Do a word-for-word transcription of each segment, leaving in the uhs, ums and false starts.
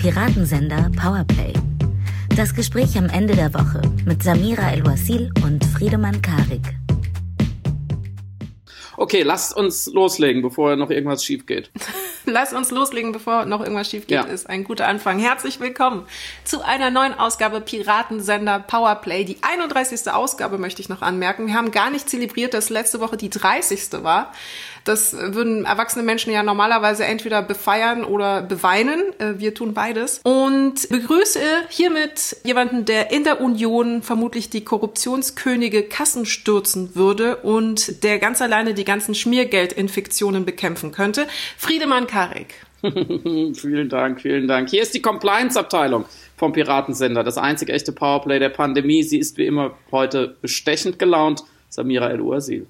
Piratensender Powerplay. Das Gespräch am Ende der Woche mit Samira El-Wasil und Friedemann Karik. Okay, lasst uns loslegen, bevor noch irgendwas schief geht. Lass uns loslegen, bevor noch irgendwas schief geht, ja. Ist ein guter Anfang. Herzlich willkommen zu einer neuen Ausgabe Piratensender Powerplay. Die einunddreißigste Ausgabe möchte ich noch anmerken. Wir haben gar nicht zelebriert, dass letzte Woche die dreißigste war. Das würden erwachsene Menschen ja normalerweise entweder befeiern oder beweinen. Wir tun beides. Und begrüße hiermit jemanden, der in der Union vermutlich die Korruptionskönige Kassen stürzen würde und der ganz alleine die ganzen Schmiergeldinfektionen bekämpfen könnte. Friedemann Karik. Vielen Dank, vielen Dank. Hier ist die Compliance-Abteilung vom Piratensender. Das einzig echte Powerplay der Pandemie. Sie ist wie immer heute bestechend gelaunt. Samira El-Wasil.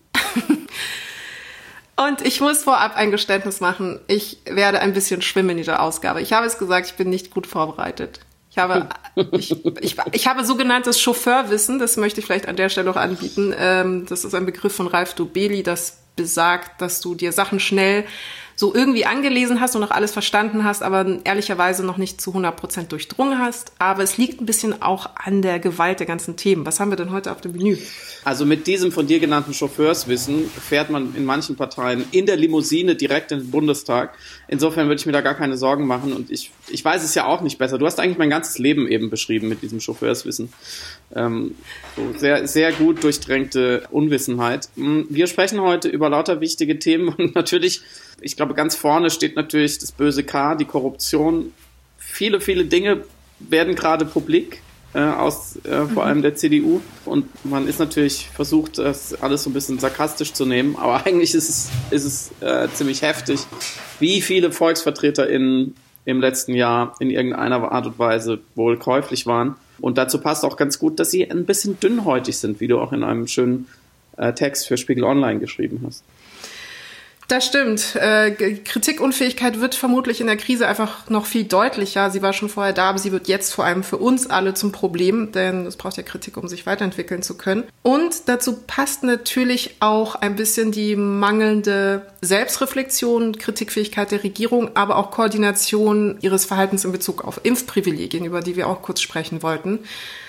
Und ich muss vorab ein Geständnis machen. Ich werde ein bisschen schwimmen in dieser Ausgabe. Ich habe es gesagt, ich bin nicht gut vorbereitet. Ich habe, ich, ich, ich habe sogenanntes Chauffeurwissen, das möchte ich vielleicht an der Stelle auch anbieten. Das ist ein Begriff von Ralf Dobeli, das besagt, dass du dir Sachen schnell so irgendwie angelesen hast und auch alles verstanden hast, aber ehrlicherweise noch nicht zu hundert Prozent durchdrungen hast. Aber es liegt ein bisschen auch an der Gewalt der ganzen Themen. Was haben wir denn heute auf dem Menü? Also mit diesem von dir genannten Chauffeurswissen fährt man in manchen Parteien in der Limousine direkt in den Bundestag. Insofern würde ich mir da gar keine Sorgen machen. Und ich, ich weiß es ja auch nicht besser. Du hast eigentlich mein ganzes Leben eben beschrieben mit diesem Chauffeurswissen. Ähm, so sehr, sehr gut durchdrängte Unwissenheit. Wir sprechen heute über lauter wichtige Themen und natürlich, ich glaube, ganz vorne steht natürlich das böse K, die Korruption. Viele, viele Dinge werden gerade publik äh, aus äh, vor allem der C D U. Und man ist natürlich versucht, das alles so ein bisschen sarkastisch zu nehmen. Aber eigentlich ist es, ist es äh, ziemlich heftig, wie viele VolksvertreterInnen im letzten Jahr in irgendeiner Art und Weise wohl käuflich waren. Und dazu passt auch ganz gut, dass sie ein bisschen dünnhäutig sind, wie du auch in einem schönen äh, Text für Spiegel Online geschrieben hast. Das stimmt. Äh, Kritikunfähigkeit wird vermutlich in der Krise einfach noch viel deutlicher. Sie war schon vorher da, aber sie wird jetzt vor allem für uns alle zum Problem, denn es braucht ja Kritik, um sich weiterentwickeln zu können. Und dazu passt natürlich auch ein bisschen die mangelnde Selbstreflexion, Kritikfähigkeit der Regierung, aber auch Koordination ihres Verhaltens in Bezug auf Impfprivilegien, über die wir auch kurz sprechen wollten.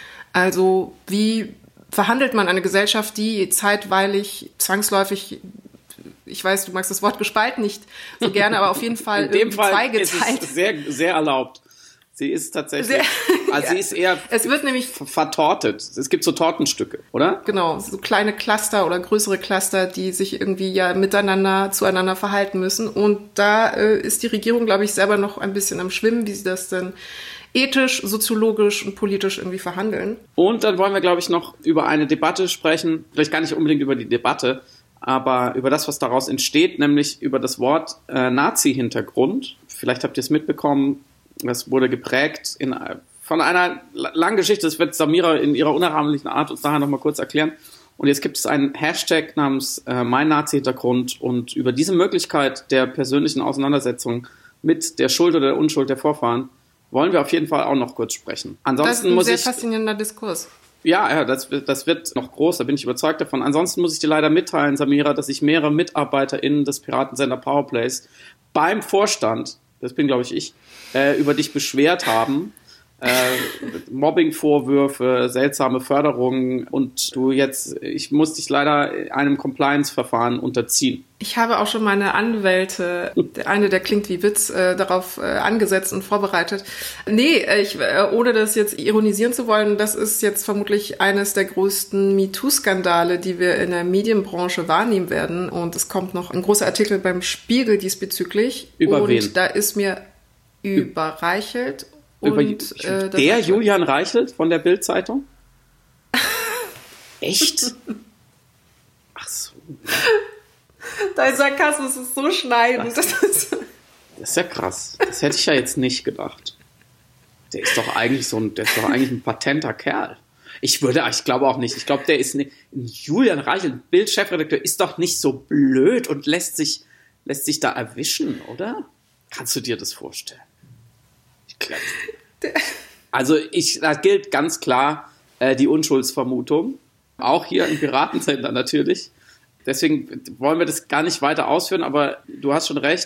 Also wie verhandelt man eine Gesellschaft, die zeitweilig zwangsläufig, ich weiß, du magst das Wort gespalten nicht so gerne, aber auf jeden Fall in dem Fall zweigeteilt. Ist es sehr, sehr erlaubt. Sie ist tatsächlich, sehr, also ja, sie ist eher es wird nämlich vertortet. Es gibt so Tortenstücke, oder? Genau, so kleine Cluster oder größere Cluster, die sich irgendwie ja miteinander, zueinander verhalten müssen. Und da äh, ist die Regierung, glaube ich, selber noch ein bisschen am Schwimmen, wie sie das denn ethisch, soziologisch und politisch irgendwie verhandeln. Und dann wollen wir, glaube ich, noch über eine Debatte sprechen, vielleicht gar nicht unbedingt über die Debatte, aber über das, was daraus entsteht, nämlich über das Wort äh, Nazi-Hintergrund. Vielleicht habt ihr es mitbekommen, das wurde geprägt in, von einer langen Geschichte, das wird Samira in ihrer unerahmlichen Art uns nachher nochmal kurz erklären. Und jetzt gibt es einen Hashtag namens äh, Mein Nazi-Hintergrund und über diese Möglichkeit der persönlichen Auseinandersetzung mit der Schuld oder der Unschuld der Vorfahren wollen wir auf jeden Fall auch noch kurz sprechen. Ansonsten das ist ein muss sehr ich, faszinierender Diskurs. Ja, ja, das, das wird noch groß, da bin ich überzeugt davon. Ansonsten muss ich dir leider mitteilen, Samira, dass sich mehrere MitarbeiterInnen des Piratensender Powerplays beim Vorstand, das bin glaube ich ich, äh, über dich beschwert haben. Äh, Mobbing-Vorwürfe, seltsame Förderungen und du jetzt, ich muss dich leider einem Compliance-Verfahren unterziehen. Ich habe auch schon meine Anwälte, der eine, der klingt wie Witz, äh, darauf äh, angesetzt und vorbereitet. Nee, ich, äh, ohne das jetzt ironisieren zu wollen, das ist jetzt vermutlich eines der größten MeToo-Skandale, die wir in der Medienbranche wahrnehmen werden. Und es kommt noch ein großer Artikel beim Spiegel diesbezüglich. Über und wen? Da ist mir überreichelt. Über und, äh, der Julian Reichelt von der Bild-Zeitung? Echt? Ach so. Dein Sarkasmus ist so schneidend. Das, das ist ja krass. Das hätte ich ja jetzt nicht gedacht. Der ist doch eigentlich so ein, der ist doch eigentlich ein patenter Kerl. Ich würde, ich glaube auch nicht. Ich glaube, der ist nicht, Julian Reichelt, Bild-Chefredakteur, ist doch nicht so blöd und lässt sich, lässt sich da erwischen, oder? Kannst du dir das vorstellen? Ich glaube. Also ich, da gilt ganz klar äh, die Unschuldsvermutung. Auch hier im Piratensender natürlich. Deswegen wollen wir das gar nicht weiter ausführen, aber du hast schon recht.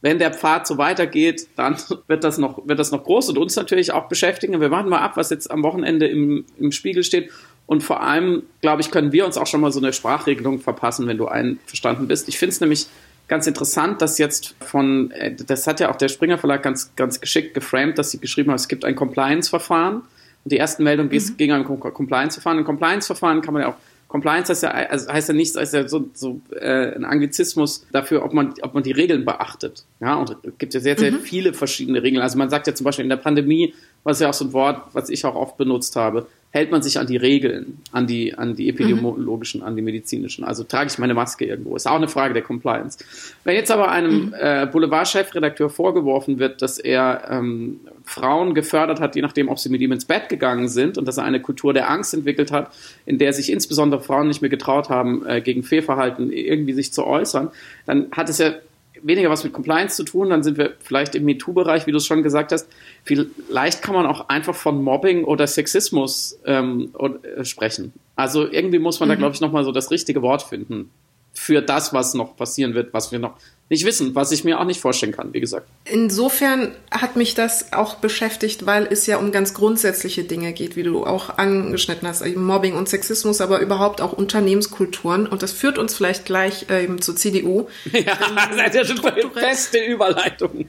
wenn der Pfad so weitergeht, dann wird das noch, wird das noch groß und uns natürlich auch beschäftigen. Wir warten mal ab, was jetzt am Wochenende im, im Spiegel steht. Und vor allem, glaube ich, können wir uns auch schon mal so eine Sprachregelung verpassen, wenn du einverstanden bist. Ich finde es nämlich ganz interessant, dass jetzt von, das hat ja auch der Springer Verlag ganz, ganz geschickt geframed, dass sie geschrieben haben, es gibt ein Compliance-Verfahren. Und die ersten Meldungen mhm. gingen an Compliance-Verfahren. Ein Compliance-Verfahren kann man ja auch, Compliance heißt ja, also heißt ja nichts, heißt ja so, so äh, ein Anglizismus dafür, ob man, ob man die Regeln beachtet. Ja, und es gibt ja sehr, sehr mhm. viele verschiedene Regeln. Also man sagt ja zum Beispiel in der Pandemie, was ja auch so ein Wort, was ich auch oft benutzt habe, hält man sich an die Regeln, an die, an die epidemiologischen, mhm. an die medizinischen. Also trage ich meine Maske irgendwo. Ist auch eine Frage der Compliance. Wenn jetzt aber einem mhm. äh, Boulevard-Chefredakteur vorgeworfen wird, dass er ähm, Frauen gefördert hat, je nachdem, ob sie mit ihm ins Bett gegangen sind und dass er eine Kultur der Angst entwickelt hat, in der sich insbesondere Frauen nicht mehr getraut haben, äh, gegen Fehlverhalten irgendwie sich zu äußern, dann hat es ja weniger was mit Compliance zu tun, dann sind wir vielleicht im MeToo-Bereich, wie du es schon gesagt hast. Vielleicht kann man auch einfach von Mobbing oder Sexismus ähm, äh, sprechen. Also irgendwie muss man mhm. da, glaube ich, nochmal so das richtige Wort finden für das, was noch passieren wird, was wir noch nicht wissen, was ich mir auch nicht vorstellen kann, wie gesagt. Insofern hat mich das auch beschäftigt, weil es ja um ganz grundsätzliche Dinge geht, wie du auch angeschnitten hast, eben Mobbing und Sexismus, aber überhaupt auch Unternehmenskulturen. Und das führt uns vielleicht gleich ähm, zur C D U. Ja, das ist ja schon eine feste Überleitung.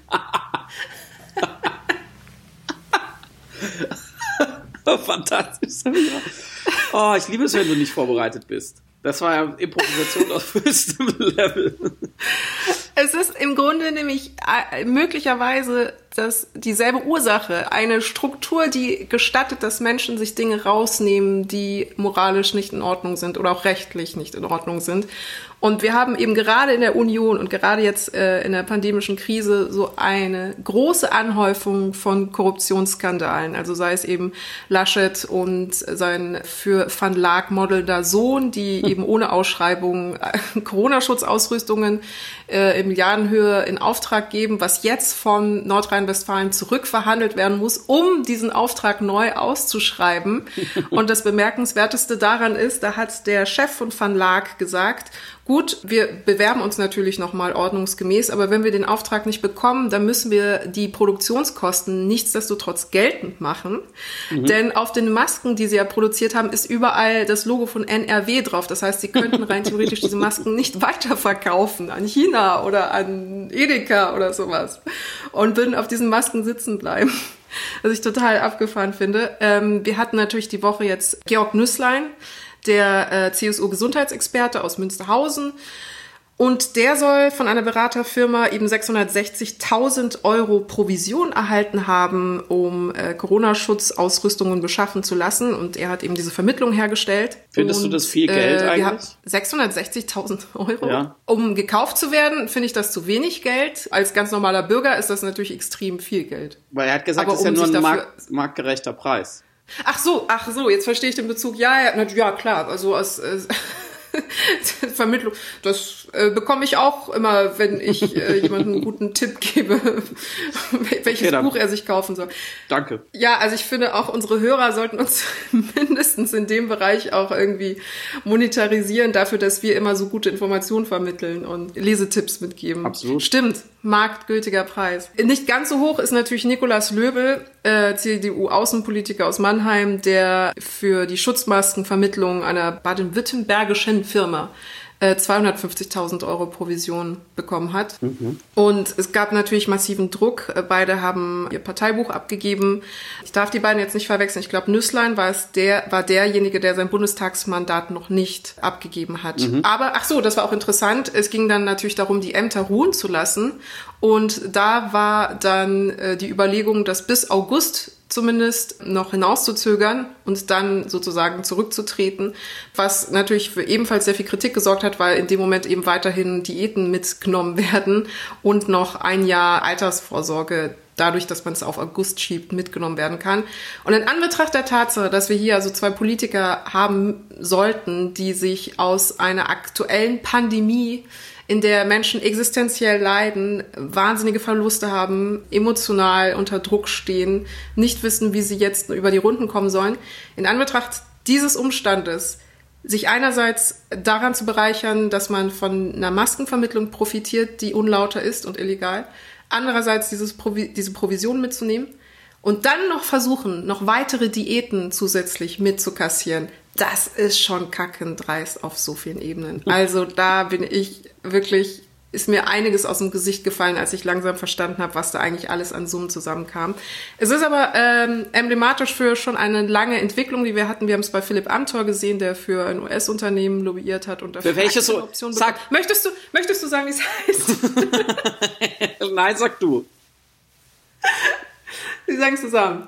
Fantastisch. Oh, ich liebe es, wenn du nicht vorbereitet bist. Das war ja Improvisation auf höchstem Level. Es ist im Grunde nämlich äh, möglicherweise das, dieselbe Ursache. Eine Struktur, die gestattet, dass Menschen sich Dinge rausnehmen, die moralisch nicht in Ordnung sind oder auch rechtlich nicht in Ordnung sind. Und wir haben eben gerade in der Union und gerade jetzt äh, in der pandemischen Krise so eine große Anhäufung von Korruptionsskandalen. Also sei es eben Laschet und sein für Van Laak modelnder Sohn, die eben ohne Ausschreibung äh, Corona-Schutzausrüstungen äh, in Milliardenhöhe in Auftrag geben, was jetzt von Nordrhein-Westfalen zurückverhandelt werden muss, um diesen Auftrag neu auszuschreiben. Und das Bemerkenswerteste daran ist, da hat der Chef von Van Laak gesagt, gut, wir bewerben uns natürlich nochmal ordnungsgemäß, aber wenn wir den Auftrag nicht bekommen, dann müssen wir die Produktionskosten nichtsdestotrotz geltend machen. Mhm. Denn auf den Masken, die sie ja produziert haben, ist überall das Logo von N R W drauf. Das heißt, sie könnten rein theoretisch diese Masken nicht weiterverkaufen an China oder an Edeka oder sowas und würden auf diesen Masken sitzen bleiben. Was ich total abgefahren finde. Ähm, wir hatten natürlich die Woche jetzt Georg Nüßlein, der äh, C S U-Gesundheitsexperte aus Münsterhausen. Und der soll von einer Beraterfirma eben sechshundertsechzigtausend Euro Provision erhalten haben, um äh, Corona-Schutzausrüstungen beschaffen zu lassen. Und er hat eben diese Vermittlung hergestellt. Findest und, du das viel Geld äh, eigentlich? sechshundertsechzigtausend Euro. Ja. Um gekauft zu werden, finde ich das zu wenig Geld. Als ganz normaler Bürger ist das natürlich extrem viel Geld. Weil er hat gesagt, das ist um ja nur ein markt, marktgerechter Preis. Ach so, ach so, jetzt verstehe ich den Bezug. Ja, ja, ja klar, also aus äh, Vermittlung, das äh, bekomme ich auch immer, wenn ich äh, jemandem einen guten Tipp gebe, welches okay, Buch er sich kaufen soll. Danke. Ja, also ich finde auch unsere Hörer sollten uns mindestens in dem Bereich auch irgendwie monetarisieren dafür, dass wir immer so gute Informationen vermitteln und Lesetipps mitgeben. Absolut. Stimmt. Marktgültiger Preis. Nicht ganz so hoch ist natürlich Nikolaus Löbel, äh, C D U-Außenpolitiker aus Mannheim, der für die Schutzmaskenvermittlung einer baden-württembergischen Firma äh, zweihundertfünfzigtausend Euro Provision bekommen hat. Mhm. Und es gab natürlich massiven Druck. Beide haben ihr Parteibuch abgegeben. Ich darf die beiden jetzt nicht verwechseln. Ich glaube, Nüßlein war es der, war derjenige, der sein Bundestagsmandat noch nicht abgegeben hat. Mhm. Aber, ach so, das war auch interessant. Es ging dann natürlich darum, die Ämter ruhen zu lassen. Und da war dann äh, die Überlegung, dass bis August zumindest noch hinauszuzögern und dann sozusagen zurückzutreten, was natürlich für ebenfalls sehr viel Kritik gesorgt hat, weil in dem Moment eben weiterhin Diäten mitgenommen werden und noch ein Jahr Altersvorsorge dadurch, dass man es auf August schiebt, mitgenommen werden kann. Und in Anbetracht der Tatsache, dass wir hier also zwei Politiker haben sollten, die sich aus einer aktuellen Pandemie, in der Menschen existenziell leiden, wahnsinnige Verluste haben, emotional unter Druck stehen, nicht wissen, wie sie jetzt über die Runden kommen sollen. In Anbetracht dieses Umstandes sich einerseits daran zu bereichern, dass man von einer Maskenvermittlung profitiert, die unlauter ist und illegal, andererseits dieses Provi- diese Provision mitzunehmen und dann noch versuchen, noch weitere Diäten zusätzlich mitzukassieren. Das ist schon kackendreist auf so vielen Ebenen. Also da bin ich wirklich, ist mir einiges aus dem Gesicht gefallen, als ich langsam verstanden habe, was da eigentlich alles an Summen zusammenkam. Es ist aber ähm, emblematisch für schon eine lange Entwicklung, die wir hatten. Wir haben es bei Philipp Amthor gesehen, der für ein U S-Unternehmen lobbyiert hat und dafür für welche so Optionen sag bekommen. Möchtest du, möchtest du sagen, wie es heißt? Nein, sag du. Sie sagen es zusammen.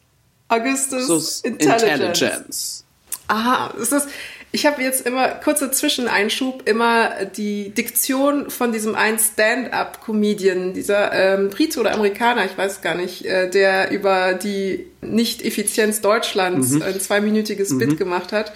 Augustus so Intelligence. Intelligence. Aha, ist das, ich habe jetzt immer, kurzer Zwischeneinschub, immer die Diktion von diesem einen Stand-up-Comedian, dieser ähm, Brite oder Amerikaner, ich weiß gar nicht, äh, der über die Nicht-Effizienz Deutschlands mhm. ein zweiminütiges mhm. Bit gemacht hat.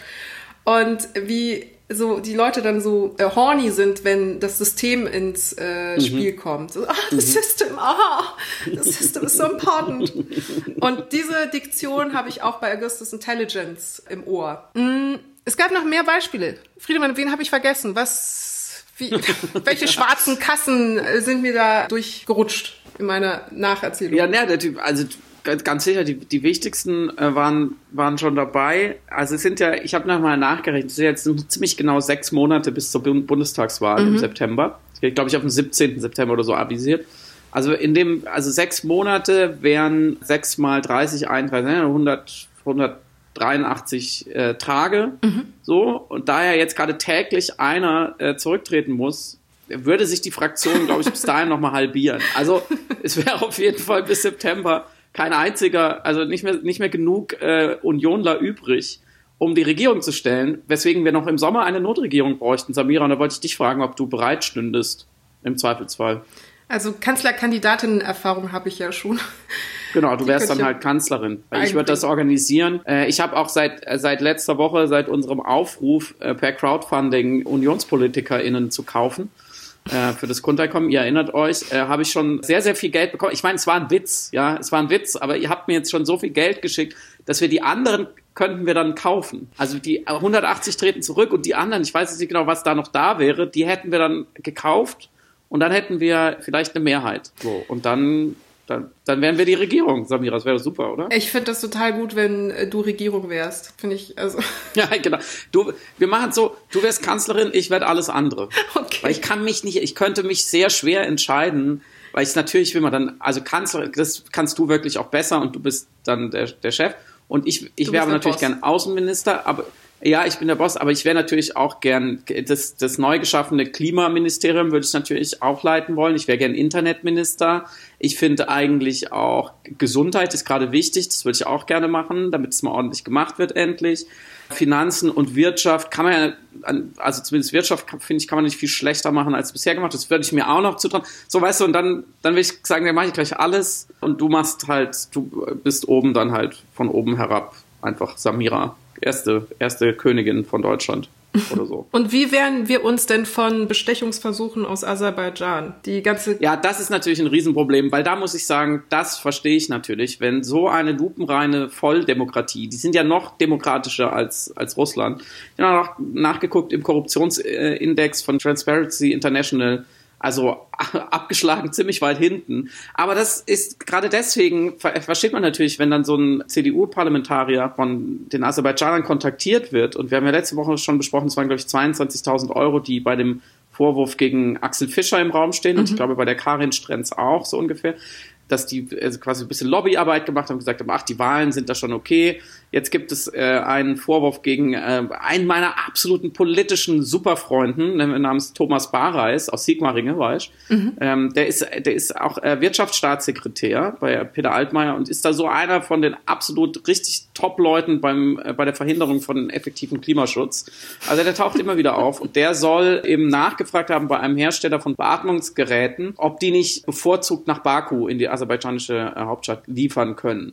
Und wie so die Leute dann so äh, horny sind, wenn das System ins äh, mhm. Spiel kommt. So, ah, the system, ah, the system is so important. Und diese Diktion habe ich auch bei Augustus Intelligence im Ohr. Mm, es gab noch mehr Beispiele. Friedemann, wen habe ich vergessen? Was, wie, welche schwarzen Kassen sind mir da durchgerutscht in meiner Nacherzählung? Ja, ne, der Typ, also ganz sicher, die, die wichtigsten äh, waren, waren schon dabei. Also es sind ja, ich habe nochmal nachgerechnet, es sind jetzt ziemlich genau sechs Monate bis zur Bundestagswahl mhm. im September. Das wird, glaube ich, auf den siebzehnten September oder so avisiert. Also in dem, also sechs Monate wären sechs mal dreißig, einunddreißig, hundert, hundertdreiundachtzig äh, Tage. Mhm. So. Und da ja jetzt gerade täglich einer äh, zurücktreten muss, würde sich die Fraktion, glaube ich, bis dahin nochmal halbieren. Also es wäre auf jeden Fall bis September kein einziger, also nicht mehr, nicht mehr genug äh, Unionler übrig, um die Regierung zu stellen, weswegen wir noch im Sommer eine Notregierung bräuchten. Samira, und da wollte ich dich fragen, ob du bereit stündest, im Zweifelsfall. Also Kanzlerkandidatinnen-Erfahrung habe ich ja schon. Genau, du wärst dann halt Kanzlerin. Ich würde das organisieren. Äh, ich habe auch seit, äh, seit letzter Woche, seit unserem Aufruf äh, per Crowdfunding UnionspolitikerInnen zu kaufen, für das Grundeinkommen, ihr erinnert euch, äh, habe ich schon sehr, sehr viel Geld bekommen. Ich meine, es war ein Witz, ja, es war ein Witz, aber ihr habt mir jetzt schon so viel Geld geschickt, dass wir die anderen könnten wir dann kaufen. Also die hundertachtzig treten zurück und die anderen, ich weiß jetzt nicht genau, was da noch da wäre, die hätten wir dann gekauft und dann hätten wir vielleicht eine Mehrheit. So, und dann... Dann, dann wären wir die Regierung, Samira, das wäre super, oder? Ich finde das total gut, wenn äh, du Regierung wärst, finde ich, also. Ja, genau. Du, wir machen es so, du wärst Kanzlerin, ich werde alles andere. Okay. Weil ich kann mich nicht, ich könnte mich sehr schwer entscheiden, weil ich natürlich will man dann, also Kanzlerin, das kannst du wirklich auch besser und du bist dann der, der Chef. Und ich, ich wäre aber natürlich Boss. Gern Außenminister, aber ja, ich bin der Boss, aber ich wäre natürlich auch gern, das, das neu geschaffene Klimaministerium würde ich natürlich auch leiten wollen. Ich wäre gern Internetminister. Ich finde eigentlich auch, Gesundheit ist gerade wichtig, das würde ich auch gerne machen, damit es mal ordentlich gemacht wird endlich. Finanzen und Wirtschaft kann man ja, also zumindest Wirtschaft, finde ich, kann man nicht viel schlechter machen als bisher gemacht. Das würde ich mir auch noch zutrauen. So, weißt du, und dann, dann will ich sagen, dann mache ich gleich alles und du machst halt, du bist oben dann halt von oben herab einfach Samira. Erste, erste Königin von Deutschland oder so. Und wie wehren wir uns denn von Bestechungsversuchen aus Aserbaidschan? Die ganze ja, das ist natürlich ein Riesenproblem, weil da muss ich sagen, das verstehe ich natürlich, wenn so eine lupenreine Volldemokratie, die sind ja noch demokratischer als, als Russland. Ich habe noch nachgeguckt im Korruptionsindex von Transparency International, also abgeschlagen ziemlich weit hinten. Aber das ist gerade deswegen, versteht man natürlich, wenn dann so ein C D U-Parlamentarier von den Aserbaidschanern kontaktiert wird. Und wir haben ja letzte Woche schon besprochen, es waren, glaube ich, zweiundzwanzigtausend Euro, die bei dem Vorwurf gegen Axel Fischer im Raum stehen. Mhm. Und ich glaube, bei der Karin Strenz auch so ungefähr. Dass die also quasi ein bisschen Lobbyarbeit gemacht haben und gesagt haben, ach, die Wahlen sind da schon okay. Jetzt gibt es äh, einen Vorwurf gegen äh, einen meiner absoluten politischen Superfreunden, namens Thomas Bareis aus Sigmaringen, weißt du? Mhm. Ähm, der ist, der ist auch äh, Wirtschaftsstaatssekretär bei Peter Altmaier und ist da so einer von den absolut richtig Top-Leuten beim äh, bei der Verhinderung von effektivem Klimaschutz. Also der taucht immer wieder auf und der soll eben nachgefragt haben bei einem Hersteller von Beatmungsgeräten, ob die nicht bevorzugt nach Baku in die aserbaidschanische äh, Hauptstadt liefern können.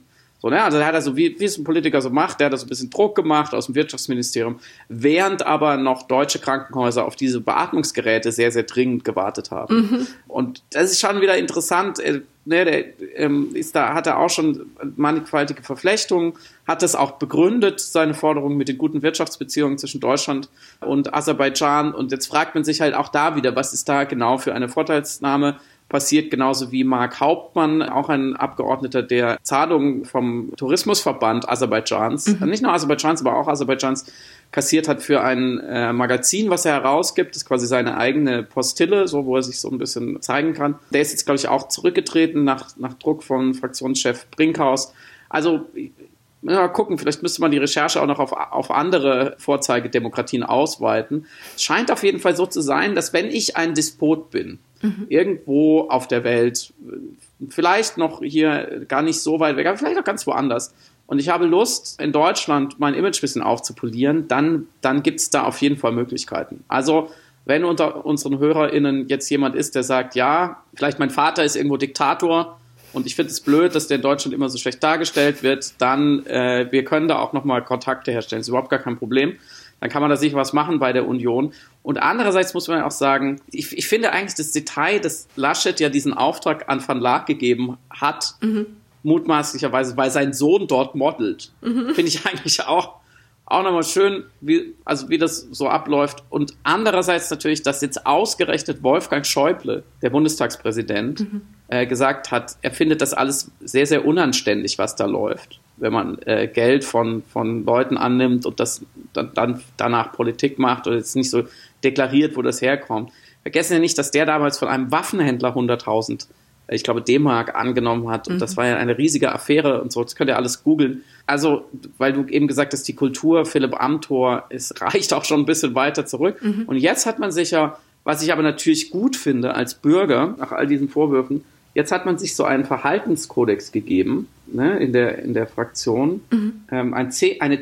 So, ne? Also da hat er so, wie, wie es ein Politiker so macht, der hat da so ein bisschen Druck gemacht aus dem Wirtschaftsministerium, während aber noch deutsche Krankenhäuser auf diese Beatmungsgeräte sehr, sehr dringend gewartet haben. Mhm. Und das ist schon wieder interessant. Äh, ne, der ähm, ist da, hat er auch schon mannigfaltige Verflechtungen, hat das auch begründet, seine Forderungen mit den guten Wirtschaftsbeziehungen zwischen Deutschland und Aserbaidschan. Und jetzt fragt man sich halt auch da wieder, was ist da genau für eine Vorteilsnahme passiert, genauso wie Mark Hauptmann, auch ein Abgeordneter, der Zahlungen vom Tourismusverband Aserbaidschans, mhm. nicht nur Aserbaidschans, aber auch Aserbaidschans, kassiert hat für ein äh, Magazin, was er herausgibt. Das ist quasi seine eigene Postille, so wo er sich so ein bisschen zeigen kann. Der ist jetzt, glaube ich, auch zurückgetreten nach, nach Druck von Fraktionschef Brinkhaus. Also mal gucken, vielleicht müsste man die Recherche auch noch auf, auf andere Vorzeigedemokratien ausweiten. Es scheint auf jeden Fall so zu sein, dass wenn ich ein Despot bin, mhm. irgendwo auf der Welt, vielleicht noch hier gar nicht so weit weg, aber vielleicht auch ganz woanders, und ich habe Lust, in Deutschland mein Image ein bisschen aufzupolieren, dann, dann gibt es da auf jeden Fall Möglichkeiten. Also wenn unter unseren HörerInnen jetzt jemand ist, der sagt, ja, vielleicht mein Vater ist irgendwo Diktator und ich finde es blöd, dass der in Deutschland immer so schlecht dargestellt wird, dann äh, wir können da auch nochmal Kontakte herstellen. Das ist überhaupt gar kein Problem. Dann kann man da sicher was machen bei der Union. Und andererseits muss man auch sagen, ich, ich finde eigentlich das Detail, dass Laschet ja diesen Auftrag an Van Laak gegeben hat, mhm. mutmaßlicherweise, weil sein Sohn dort modelt, mhm. finde ich eigentlich auch, auch nochmal schön, wie, also wie das so abläuft. Und andererseits natürlich, dass jetzt ausgerechnet Wolfgang Schäuble, der Bundestagspräsident, mhm. äh, gesagt hat, er findet das alles sehr, sehr unanständig, was da läuft, wenn man äh, Geld von, von Leuten annimmt und das dann, dann danach Politik macht oder jetzt nicht so deklariert, wo das herkommt. Vergessen ja nicht, dass der damals von einem Waffenhändler hunderttausend, ich glaube, D-Mark angenommen hat. Und mhm. das war ja eine riesige Affäre und so. Das könnt ihr alles googeln. Also, weil du eben gesagt hast, die Kultur Philipp Amthor, es reicht auch schon ein bisschen weiter zurück. Mhm. Und jetzt hat man sich ja, was ich aber natürlich gut finde als Bürger, nach all diesen Vorwürfen, jetzt hat man sich so einen Verhaltenskodex gegeben, ne, in der, in der Fraktion. Mhm. Ähm, ein zehn, eine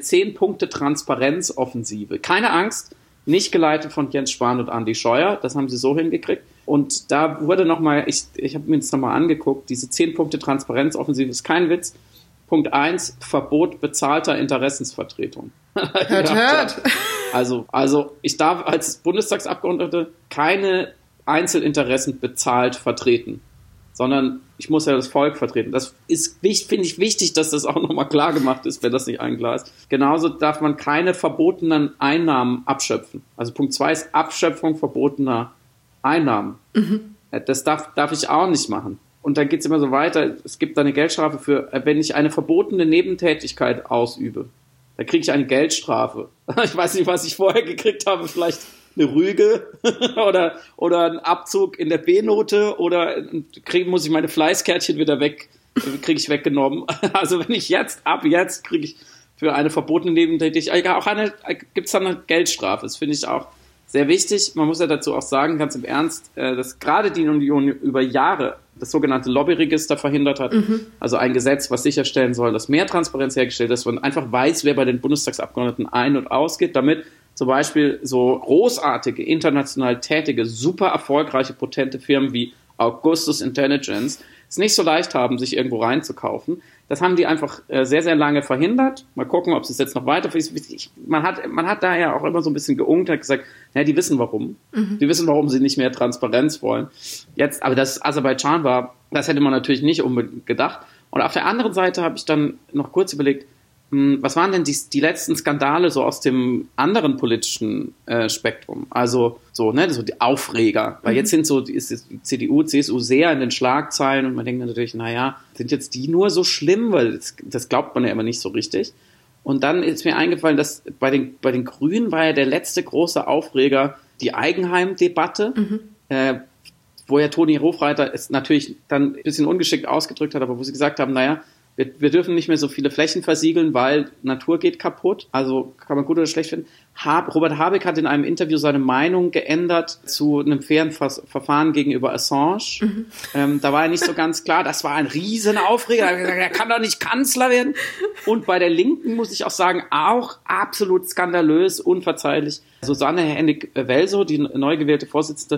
zehn-Punkte-Transparenzoffensive. Keine Angst, nicht geleitet von Jens Spahn und Andi Scheuer. Das haben sie so hingekriegt. Und da wurde nochmal, ich, ich habe mir das nochmal angeguckt, diese zehn-Punkte-Transparenzoffensive ist kein Witz. Punkt eins, Verbot bezahlter Interessensvertretung. Hört, hört. Also, also ich darf als Bundestagsabgeordnete keine Einzelinteressen bezahlt vertreten, sondern ich muss ja das Volk vertreten. Das ist, finde ich, wichtig, dass das auch nochmal klar gemacht ist, wenn das nicht allen klar ist. Genauso darf man keine verbotenen Einnahmen abschöpfen. Also Punkt zwei ist Abschöpfung verbotener Einnahmen. Mhm. Das darf, darf ich auch nicht machen. Und dann geht es immer so weiter. Es gibt da eine Geldstrafe für, wenn ich eine verbotene Nebentätigkeit ausübe. Da kriege ich eine Geldstrafe. Ich weiß nicht, was ich vorher gekriegt habe. Vielleicht eine Rüge oder, oder einen Abzug in der B-Note oder krieg, muss ich meine Fleißkärtchen wieder weg, kriege ich weggenommen. Also wenn ich jetzt, ab jetzt kriege ich für eine verbotene Nebentätigkeit, auch eine, gibt es dann eine Geldstrafe. Das finde ich auch sehr wichtig. Man muss ja dazu auch sagen, ganz im Ernst, dass gerade die Union über Jahre das sogenannte Lobbyregister verhindert hat. Mhm. Also ein Gesetz, was sicherstellen soll, dass mehr Transparenz hergestellt ist, dass man einfach weiß, wer bei den Bundestagsabgeordneten ein- und ausgeht, damit zum Beispiel so großartige, international tätige, super erfolgreiche, potente Firmen wie Augustus Intelligence es nicht so leicht haben, sich irgendwo reinzukaufen. Das haben die einfach äh, sehr, sehr lange verhindert. Mal gucken, ob es jetzt noch weiter ist. Man hat, man hat daher auch immer so ein bisschen geungt, hat gesagt, naja, die wissen warum. Mhm. Die wissen, warum sie nicht mehr Transparenz wollen. Jetzt, aber dass Aserbaidschan war, das hätte man natürlich nicht unbedingt gedacht. Und auf der anderen Seite habe ich dann noch kurz überlegt, was waren denn die, die letzten Skandale so aus dem anderen politischen äh, Spektrum? Also so, ne, so die Aufreger. Weil mhm. jetzt sind so, ist die C D U, C S U sehr in den Schlagzeilen und man denkt natürlich, naja, sind jetzt die nur so schlimm? Weil das, das glaubt man ja immer nicht so richtig. Und dann ist mir eingefallen, dass bei den, bei den Grünen war ja der letzte große Aufreger die Eigenheim-Debatte, mhm. äh, wo ja Toni Hofreiter es natürlich dann ein bisschen ungeschickt ausgedrückt hat, aber wo sie gesagt haben, naja, Wir, wir dürfen nicht mehr so viele Flächen versiegeln, weil Natur geht kaputt. Also kann man gut oder schlecht finden. Hab, Robert Habeck hat in einem Interview seine Meinung geändert zu einem fairen Ver- Verfahren gegenüber Assange. Mhm. Ähm, da war er nicht so ganz klar. Das war ein riesen Aufreger. Er hat gesagt, er kann doch nicht Kanzler werden. Und bei der Linken muss ich auch sagen, auch absolut skandalös, unverzeihlich. Susanne Hennig-Welsow, die neu gewählte Vorsitzende,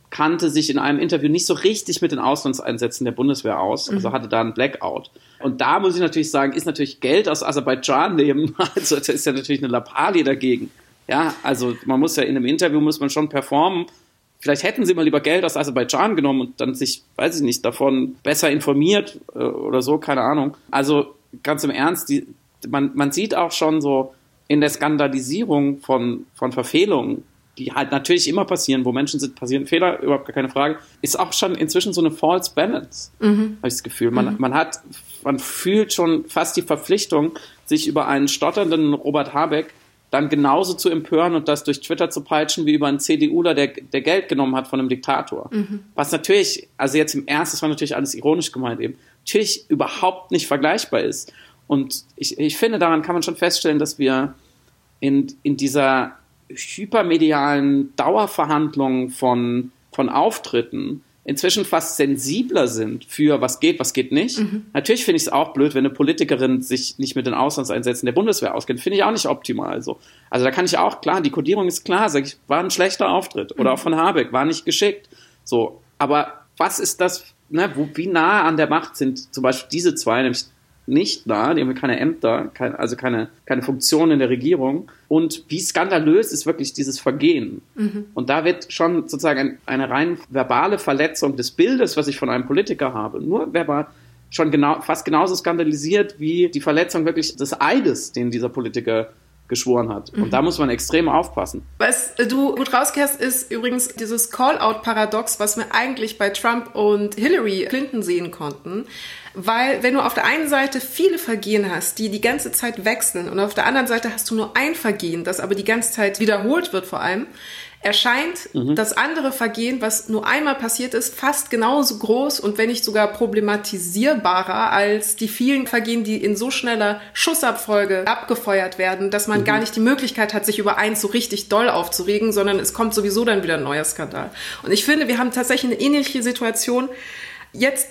kannte sich in einem Interview nicht so richtig mit den Auslandseinsätzen der Bundeswehr aus, also hatte da einen Blackout. Und da muss ich natürlich sagen, ist natürlich Geld aus Aserbaidschan nehmen, also das ist ja natürlich eine Lappalie dagegen. Ja, also man muss ja in einem Interview muss man schon performen. Vielleicht hätten sie mal lieber Geld aus Aserbaidschan genommen und dann sich, weiß ich nicht, davon besser informiert äh, oder so, keine Ahnung. Also ganz im Ernst, die, man, man sieht auch schon so in der Skandalisierung von, von Verfehlungen, die halt natürlich immer passieren, wo Menschen sind, passieren Fehler, überhaupt gar keine Frage, ist auch schon inzwischen so eine false balance, mhm. habe ich das Gefühl. Man, mhm. man hat, man fühlt schon fast die Verpflichtung, sich über einen stotternden Robert Habeck dann genauso zu empören und das durch Twitter zu peitschen, wie über einen CDUler, der, der Geld genommen hat von einem Diktator. Mhm. Was natürlich, also jetzt im Ernst, das war natürlich alles ironisch gemeint eben, natürlich überhaupt nicht vergleichbar ist. Und ich, ich finde, daran kann man schon feststellen, dass wir in, in dieser hypermedialen Dauerverhandlungen von, von Auftritten inzwischen fast sensibler sind für was geht, was geht nicht. Mhm. Natürlich finde ich es auch blöd, wenn eine Politikerin sich nicht mit den Auslandseinsätzen der Bundeswehr auskennt. Finde ich auch nicht optimal. So. Also da kann ich auch, klar, die Kodierung ist klar, sage ich, war ein schlechter Auftritt. Oder mhm. auch von Habeck, war nicht geschickt. So. Aber was ist das, ne, wo, wie nah an der Macht sind zum Beispiel diese zwei, nämlich nicht nah, die haben keine Ämter, kein, also keine, keine Funktion in der Regierung. Und wie skandalös ist wirklich dieses Vergehen. Mhm. Und da wird schon sozusagen ein, eine rein verbale Verletzung des Bildes, was ich von einem Politiker habe, nur verbal schon genau, fast genauso skandalisiert wie die Verletzung wirklich des Eides, den dieser Politiker geschworen hat. Und mhm. da muss man extrem aufpassen. Was du gut rauskehrst, ist übrigens dieses Call-out-Paradox, was wir eigentlich bei Trump und Hillary Clinton sehen konnten. Weil wenn du auf der einen Seite viele Vergehen hast, die die ganze Zeit wechseln und auf der anderen Seite hast du nur ein Vergehen, das aber die ganze Zeit wiederholt wird vor allem, erscheint mhm. das andere Vergehen, was nur einmal passiert ist, fast genauso groß und wenn nicht sogar problematisierbarer als die vielen Vergehen, die in so schneller Schussabfolge abgefeuert werden, dass man mhm. gar nicht die Möglichkeit hat, sich über eins so richtig doll aufzuregen, sondern es kommt sowieso dann wieder ein neuer Skandal. Und ich finde, wir haben tatsächlich eine ähnliche Situation jetzt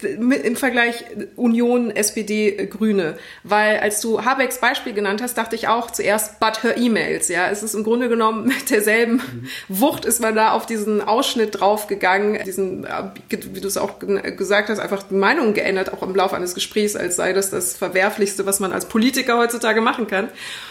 im Vergleich Union, S P D, Grüne. Weil als du Habecks Beispiel genannt hast, dachte ich auch zuerst, but her E-Mails. Ja, es ist im Grunde genommen mit derselben mhm. Wucht ist man da auf diesen Ausschnitt draufgegangen, diesen, wie du es auch gesagt hast, einfach die Meinung geändert, auch im Laufe eines Gesprächs, als sei das das Verwerflichste, was man als Politiker heutzutage machen kann.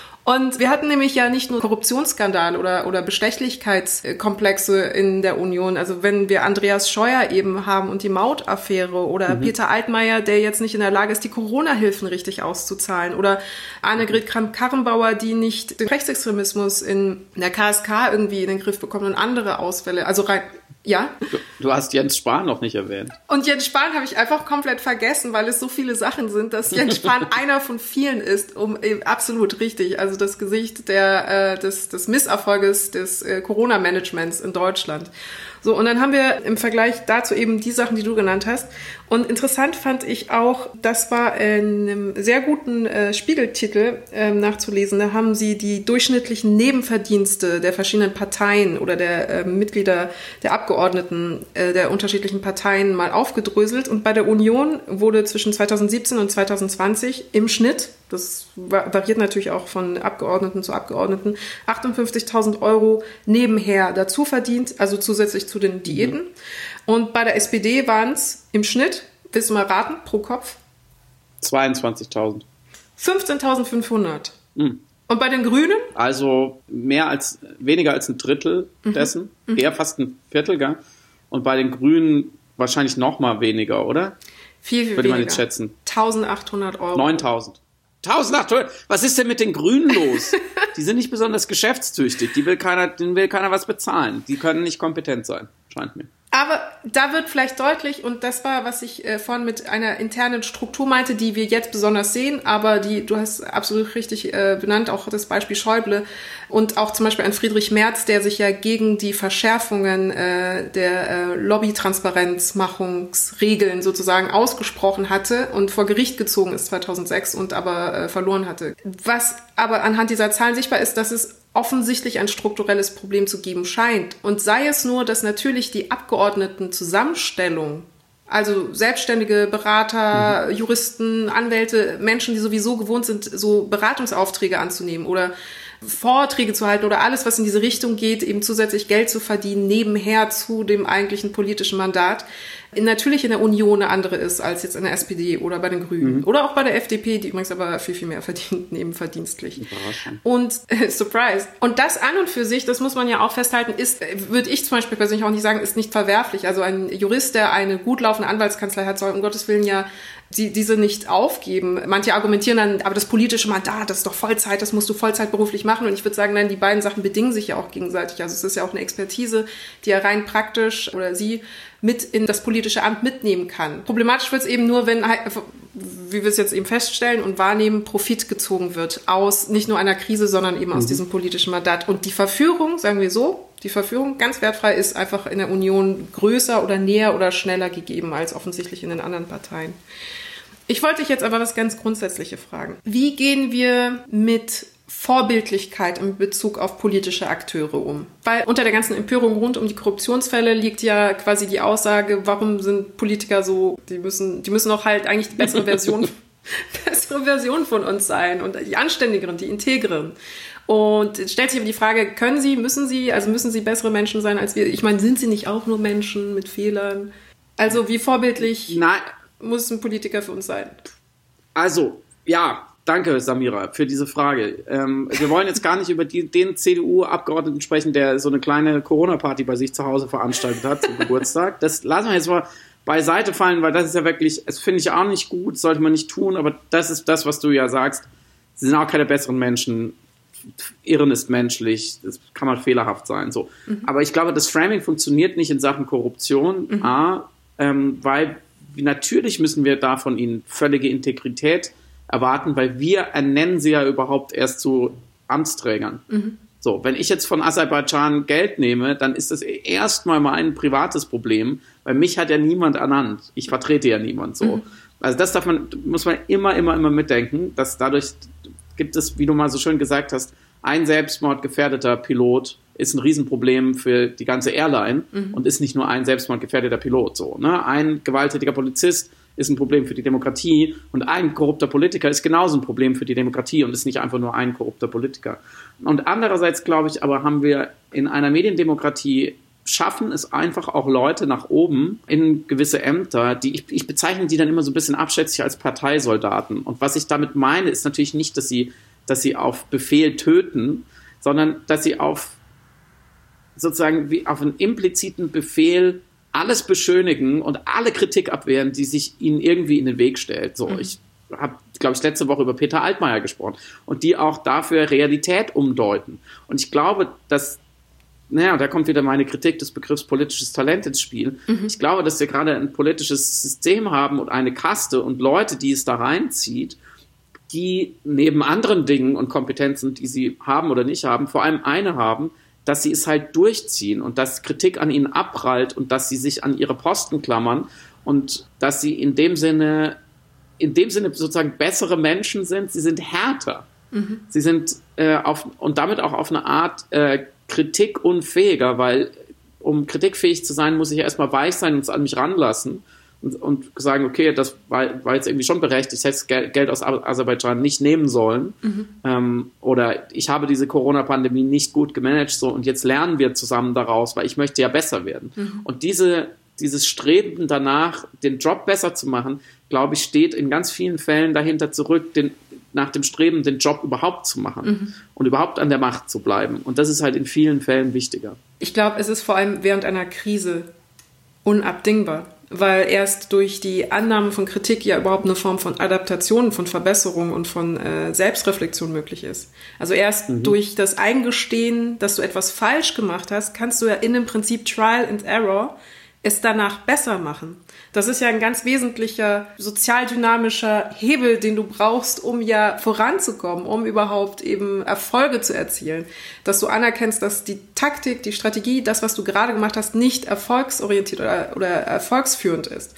Und wir hatten nämlich ja nicht nur Korruptionsskandal oder, oder Bestechlichkeitskomplexe in der Union. Also wenn wir Andreas Scheuer eben haben und die Mautaffäre oder mhm. Peter Altmaier, der jetzt nicht in der Lage ist, die Corona-Hilfen richtig auszuzahlen oder Annegret Kramp-Karrenbauer, die nicht den Rechtsextremismus in der K S K irgendwie in den Griff bekommt und andere Ausfälle. Also rein... Ja. Du, du hast Jens Spahn noch nicht erwähnt. Und Jens Spahn habe ich einfach komplett vergessen, weil es so viele Sachen sind, dass Jens Spahn einer von vielen ist. Um, absolut richtig. Also das Gesicht der, äh, des, des Misserfolges des äh, Corona-Managements in Deutschland. So, und dann haben wir im Vergleich dazu eben die Sachen, die du genannt hast. Und interessant fand ich auch, das war in einem sehr guten äh, Spiegeltitel äh, nachzulesen. Da haben sie die durchschnittlichen Nebenverdienste der verschiedenen Parteien oder der äh, Mitglieder, der Abgeordneten äh, der unterschiedlichen Parteien mal aufgedröselt. Und bei der Union wurde zwischen zweitausendsiebzehn und zweitausendzwanzig im Schnitt, das variiert natürlich auch von Abgeordneten zu Abgeordneten, achtundfünfzigtausend Euro nebenher dazu verdient, also zusätzlich zu den Diäten. Mhm. Und bei der S P D waren es im Schnitt, willst du mal raten, pro Kopf? zweiundzwanzigtausend. fünfzehntausendfünfhundert. Mhm. Und bei den Grünen? Also mehr als, weniger als ein Drittel mhm. dessen, mhm. eher fast ein Viertel, gell? Und bei den Grünen wahrscheinlich noch mal weniger, oder? Viel, viel Würde weniger. man jetzt schätzen. eintausendachthundert Euro. neuntausend. eintausendachthundert? Was ist denn mit den Grünen los? Die sind nicht besonders geschäftstüchtig. Die will keiner, denen will keiner was bezahlen. Die können nicht kompetent sein, scheint mir. Aber da wird vielleicht deutlich, und das war, was ich äh, vorhin mit einer internen Struktur meinte, die wir jetzt besonders sehen, aber die, du hast absolut richtig äh, benannt, auch das Beispiel Schäuble und auch zum Beispiel ein Friedrich Merz, der sich ja gegen die Verschärfungen äh, der äh, Lobbytransparenzmachungsregeln sozusagen ausgesprochen hatte und vor Gericht gezogen ist zweitausendsechs und aber äh, verloren hatte. Was aber anhand dieser Zahlen sichtbar ist, dass es offensichtlich ein strukturelles Problem zu geben scheint. Und sei es nur, dass natürlich die Abgeordnetenzusammenstellung, also selbstständige Berater, mhm. Juristen, Anwälte, Menschen, die sowieso gewohnt sind, so Beratungsaufträge anzunehmen oder Vorträge zu halten oder alles, was in diese Richtung geht, eben zusätzlich Geld zu verdienen, nebenher zu dem eigentlichen politischen Mandat, natürlich in der Union eine andere ist als jetzt in der S P D oder bei den Grünen mhm. oder auch bei der F D P, die übrigens aber viel, viel mehr verdient, nebenverdienstlich. Und äh, Surprise. Und das an und für sich, das muss man ja auch festhalten, ist, würde ich zum Beispiel persönlich auch nicht sagen, ist nicht verwerflich. Also ein Jurist, der eine gut laufende Anwaltskanzlei hat, soll um Gottes Willen ja die, diese nicht aufgeben. Manche argumentieren dann, aber das politische Mandat, das ist doch Vollzeit, das musst du vollzeitberuflich machen. Und ich würde sagen, nein, die beiden Sachen bedingen sich ja auch gegenseitig. Also es ist ja auch eine Expertise, die er rein praktisch oder sie mit in das politische Amt mitnehmen kann. Problematisch wird es eben nur, wenn, wie wir es jetzt eben feststellen und wahrnehmen, Profit gezogen wird aus nicht nur einer Krise, sondern eben aus mhm. diesem politischen Mandat. Und die Verführung, sagen wir so, die Verführung ganz wertfrei ist einfach in der Union größer oder näher oder schneller gegeben als offensichtlich in den anderen Parteien. Ich wollte dich jetzt aber was ganz Grundsätzliches fragen. Wie gehen wir mit Vorbildlichkeit in Bezug auf politische Akteure um? Weil unter der ganzen Empörung rund um die Korruptionsfälle liegt ja quasi die Aussage, warum sind Politiker so, die müssen, die müssen doch halt eigentlich die bessere Version, bessere Version von uns sein und die anständigeren, die integren. Und es stellt sich aber die Frage, können sie, müssen sie, also müssen sie bessere Menschen sein als wir? Ich meine, sind sie nicht auch nur Menschen mit Fehlern? Also wie vorbildlich Nein. muss ein Politiker für uns sein? Also, ja, danke Samira für diese Frage. Ähm, wir wollen jetzt gar nicht über die, den C D U-Abgeordneten sprechen, der so eine kleine Corona-Party bei sich zu Hause veranstaltet hat zum Geburtstag. Das lassen wir jetzt mal beiseite fallen, weil das ist ja wirklich, das finde ich auch nicht gut, sollte man nicht tun, aber das ist das, was du ja sagst. Sie sind auch keine besseren Menschen. Irren ist menschlich, das kann mal fehlerhaft sein. So. Mhm. Aber ich glaube, das Framing funktioniert nicht in Sachen Korruption. Mhm. A, ähm, weil natürlich müssen wir da von ihnen völlige Integrität erwarten, weil wir ernennen sie ja überhaupt erst zu Amtsträgern. Mhm. So, wenn ich jetzt von Aserbaidschan Geld nehme, dann ist das erstmal mein privates Problem, weil mich hat ja niemand ernannt. Ich vertrete ja niemand so. Mhm. Also das darf man, muss man immer, immer, immer mitdenken, dass dadurch gibt es, wie du mal so schön gesagt hast, ein selbstmordgefährdeter Pilot ist ein Riesenproblem für die ganze Airline mhm. und ist nicht nur ein selbstmordgefährdeter Pilot. So, ne? Ein gewalttätiger Polizist ist ein Problem für die Demokratie und ein korrupter Politiker ist genauso ein Problem für die Demokratie und ist nicht einfach nur ein korrupter Politiker. Und andererseits, glaube ich, aber haben wir in einer Mediendemokratie schaffen es einfach auch Leute nach oben in gewisse Ämter, die ich, ich bezeichne die dann immer so ein bisschen abschätzig als Parteisoldaten. Und was ich damit meine, ist natürlich nicht, dass sie, dass sie auf Befehl töten, sondern dass sie auf sozusagen wie auf einen impliziten Befehl alles beschönigen und alle Kritik abwehren, die sich ihnen irgendwie in den Weg stellt. So, mhm. ich habe, glaube ich, letzte Woche über Peter Altmaier gesprochen und die auch dafür Realität umdeuten. Und ich glaube, dass Naja, da kommt wieder meine Kritik des Begriffs politisches Talent ins Spiel. Mhm. Ich glaube, dass wir gerade ein politisches System haben und eine Kaste und Leute, die es da reinzieht, die neben anderen Dingen und Kompetenzen, die sie haben oder nicht haben, vor allem eine haben, dass sie es halt durchziehen und dass Kritik an ihnen abprallt und dass sie sich an ihre Posten klammern und dass sie in dem Sinne, in dem Sinne sozusagen bessere Menschen sind. Sie sind härter. Mhm. Sie sind äh, auf, und damit auch auf eine Art äh, kritikunfähiger, weil um kritikfähig zu sein, muss ich ja erstmal weich sein und es an mich ranlassen und, und sagen, okay, das war, war jetzt irgendwie schon berechtigt, ich hätte das Geld aus Aserbaidschan nicht nehmen sollen mhm. ähm, oder ich habe diese Corona-Pandemie nicht gut gemanagt so, und jetzt lernen wir zusammen daraus, weil ich möchte ja besser werden. Mhm. Und diese, dieses Streben danach, den Job besser zu machen, glaube ich, steht in ganz vielen Fällen dahinter zurück, den nach dem Streben, den Job überhaupt zu machen mhm. und überhaupt an der Macht zu bleiben. Und das ist halt in vielen Fällen wichtiger. Ich glaube, es ist vor allem während einer Krise unabdingbar, weil erst durch die Annahme von Kritik ja überhaupt eine Form von Adaptation, von Verbesserung und von äh, Selbstreflexion möglich ist. Also erst mhm. durch das Eingestehen, dass du etwas falsch gemacht hast, kannst du ja in dem Prinzip Trial and Error es danach besser machen. Das ist ja ein ganz wesentlicher sozialdynamischer Hebel, den du brauchst, um ja voranzukommen, um überhaupt eben Erfolge zu erzielen. Dass du anerkennst, dass die Taktik, die Strategie, das, was du gerade gemacht hast, nicht erfolgsorientiert oder, oder erfolgsführend ist.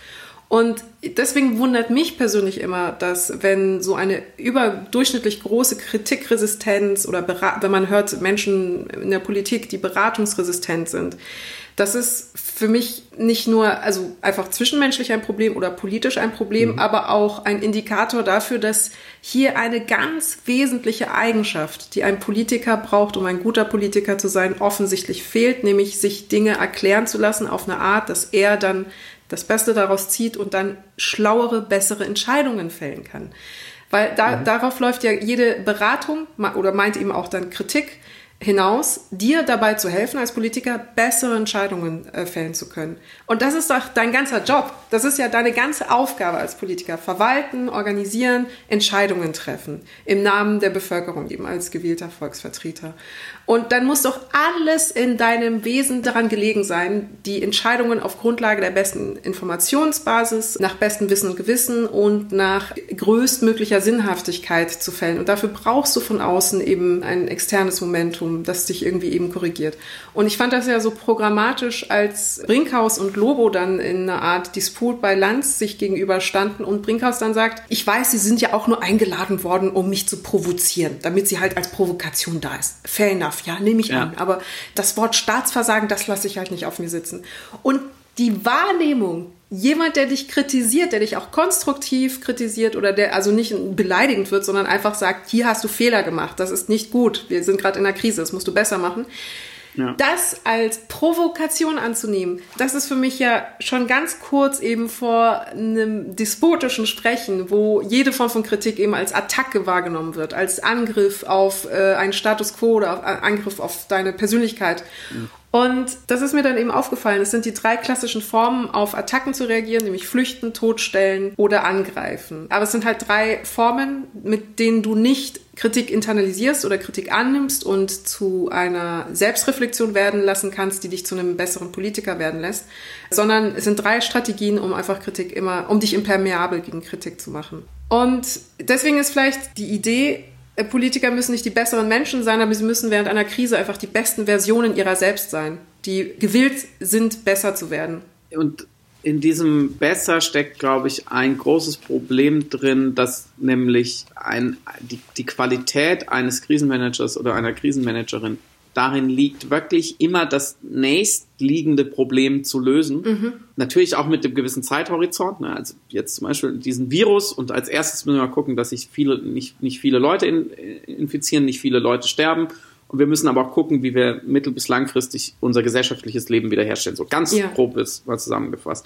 Und deswegen wundert mich persönlich immer, dass wenn so eine überdurchschnittlich große Kritikresistenz oder Berat- wenn man hört Menschen in der Politik, die beratungsresistent sind, das ist für mich nicht nur also einfach zwischenmenschlich ein Problem oder politisch ein Problem, mhm. aber auch ein Indikator dafür, dass hier eine ganz wesentliche Eigenschaft, die ein Politiker braucht, um ein guter Politiker zu sein, offensichtlich fehlt, nämlich sich Dinge erklären zu lassen auf eine Art, dass er dann das Beste daraus zieht und dann schlauere, bessere Entscheidungen fällen kann. Weil da, mhm. darauf läuft ja jede Beratung oder meint eben auch dann Kritik hinaus, dir dabei zu helfen, als Politiker bessere Entscheidungen äh, fällen zu können. Und das ist doch dein ganzer Job. Das ist ja deine ganze Aufgabe als Politiker. Verwalten, organisieren, Entscheidungen treffen. Im Namen der Bevölkerung, eben als gewählter Volksvertreter. Und dann muss doch alles in deinem Wesen daran gelegen sein, die Entscheidungen auf Grundlage der besten Informationsbasis, nach bestem Wissen und Gewissen und nach größtmöglicher Sinnhaftigkeit zu fällen. Und dafür brauchst du von außen eben ein externes Momentum, das dich irgendwie eben korrigiert. Und ich fand das ja so programmatisch, als Brinkhaus und Lobo dann in einer Art Disput bei Lanz sich gegenüberstanden und Brinkhaus dann sagt, ich weiß, Sie sind ja auch nur eingeladen worden, um mich zu provozieren, damit sie halt als Provokation da ist. Fair enough. Ja, nehme ich ja. an. Aber das Wort Staatsversagen, das lasse ich halt nicht auf mir sitzen. Und die Wahrnehmung, jemand, der dich kritisiert, der dich auch konstruktiv kritisiert oder der also nicht beleidigend wird, sondern einfach sagt, hier hast du Fehler gemacht, das ist nicht gut, wir sind gerade in einer Krise, das musst du besser machen. Ja. Das als Provokation anzunehmen, das ist für mich ja schon ganz kurz eben vor einem despotischen Sprechen, wo jede Form von Kritik eben als Attacke wahrgenommen wird, als Angriff auf äh, einen Status quo oder auf, äh, Angriff auf deine Persönlichkeit. Mhm. Und das ist mir dann eben aufgefallen. Es sind die drei klassischen Formen, auf Attacken zu reagieren, nämlich flüchten, totstellen oder angreifen. Aber es sind halt drei Formen, mit denen du nicht Kritik internalisierst oder Kritik annimmst und zu einer Selbstreflexion werden lassen kannst, die dich zu einem besseren Politiker werden lässt, sondern es sind drei Strategien, um einfach Kritik immer, um dich impermeabel gegen Kritik zu machen. Und deswegen ist vielleicht die Idee, Politiker müssen nicht die besseren Menschen sein, aber sie müssen während einer Krise einfach die besten Versionen ihrer selbst sein, die gewillt sind, besser zu werden. Und in diesem Besser steckt, glaube ich, ein großes Problem drin, dass nämlich ein, die, die Qualität eines Krisenmanagers oder einer Krisenmanagerin darin liegt, wirklich immer das nächstliegende Problem zu lösen. Mhm. Natürlich auch mit einem gewissen Zeithorizont. Ne? Also jetzt zum Beispiel diesen Virus und als erstes müssen wir mal gucken, dass sich viele, nicht, nicht viele Leute in, infizieren, nicht viele Leute sterben. Und wir müssen aber auch gucken, wie wir mittel- bis langfristig unser gesellschaftliches Leben wiederherstellen. So ganz ja. grob ist mal zusammengefasst.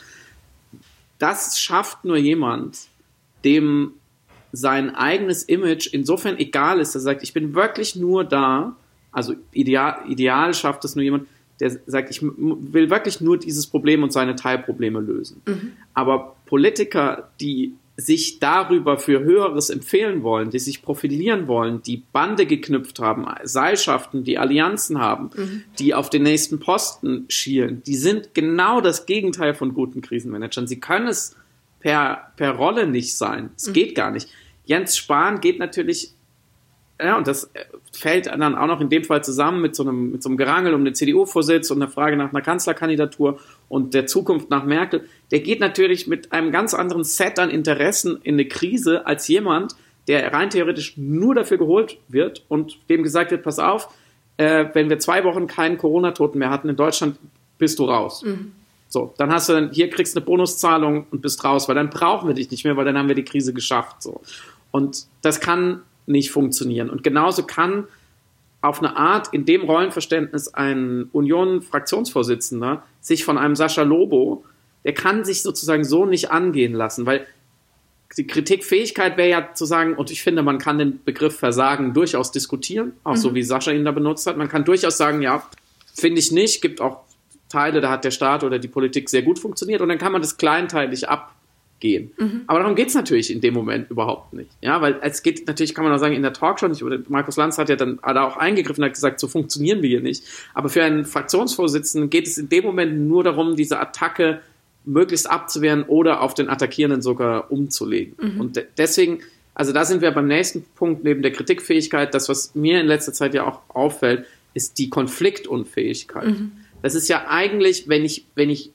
Das schafft nur jemand, dem sein eigenes Image insofern egal ist, dass er sagt, ich bin wirklich nur da. Also ideal, ideal schafft es nur jemand, der sagt, ich will wirklich nur dieses Problem und seine Teilprobleme lösen. Mhm. Aber Politiker, die sich darüber für Höheres empfehlen wollen, die sich profilieren wollen, die Bande geknüpft haben, Seilschaften, die Allianzen haben, mhm. die auf den nächsten Posten schielen, die sind genau das Gegenteil von guten Krisenmanagern. Sie können es per, per Rolle nicht sein. Es mhm. geht gar nicht. Jens Spahn geht natürlich, ja, und das fällt dann auch noch in dem Fall zusammen mit so einem, mit so einem Gerangel um den C D U-Vorsitz und einer Frage nach einer Kanzlerkandidatur und der Zukunft nach Merkel. Der geht natürlich mit einem ganz anderen Set an Interessen in eine Krise als jemand, der rein theoretisch nur dafür geholt wird und dem gesagt wird, pass auf, äh, wenn wir zwei Wochen keinen Corona-Toten mehr hatten in Deutschland, bist du raus. Mhm. So, dann hast du dann, hier kriegst du eine Bonuszahlung und bist raus, weil dann brauchen wir dich nicht mehr, weil dann haben wir die Krise geschafft. So. Und das kann nicht funktionieren. Und genauso kann auf eine Art in dem Rollenverständnis ein Union-Fraktionsvorsitzender sich von einem Sascha Lobo, der kann sich sozusagen so nicht angehen lassen, weil die Kritikfähigkeit wäre ja zu sagen, und ich finde, man kann den Begriff Versagen durchaus diskutieren, auch mhm. so wie Sascha ihn da benutzt hat. Man kann durchaus sagen, ja, finde ich nicht, gibt auch Teile, da hat der Staat oder die Politik sehr gut funktioniert und dann kann man das kleinteilig ab gehen. Mhm. Aber darum geht es natürlich in dem Moment überhaupt nicht. Ja, weil es geht natürlich, kann man auch sagen, in der Talkshow nicht, oder Markus Lanz hat ja dann da auch eingegriffen und hat gesagt, so funktionieren wir hier nicht. Aber für einen Fraktionsvorsitzenden geht es in dem Moment nur darum, diese Attacke möglichst abzuwehren oder auf den Attackierenden sogar umzulegen. Mhm. Und de- deswegen, also da sind wir beim nächsten Punkt neben der Kritikfähigkeit. Das, was mir in letzter Zeit ja auch auffällt, ist die Konfliktunfähigkeit. Mhm. Das ist ja eigentlich, wenn ich, wenn ich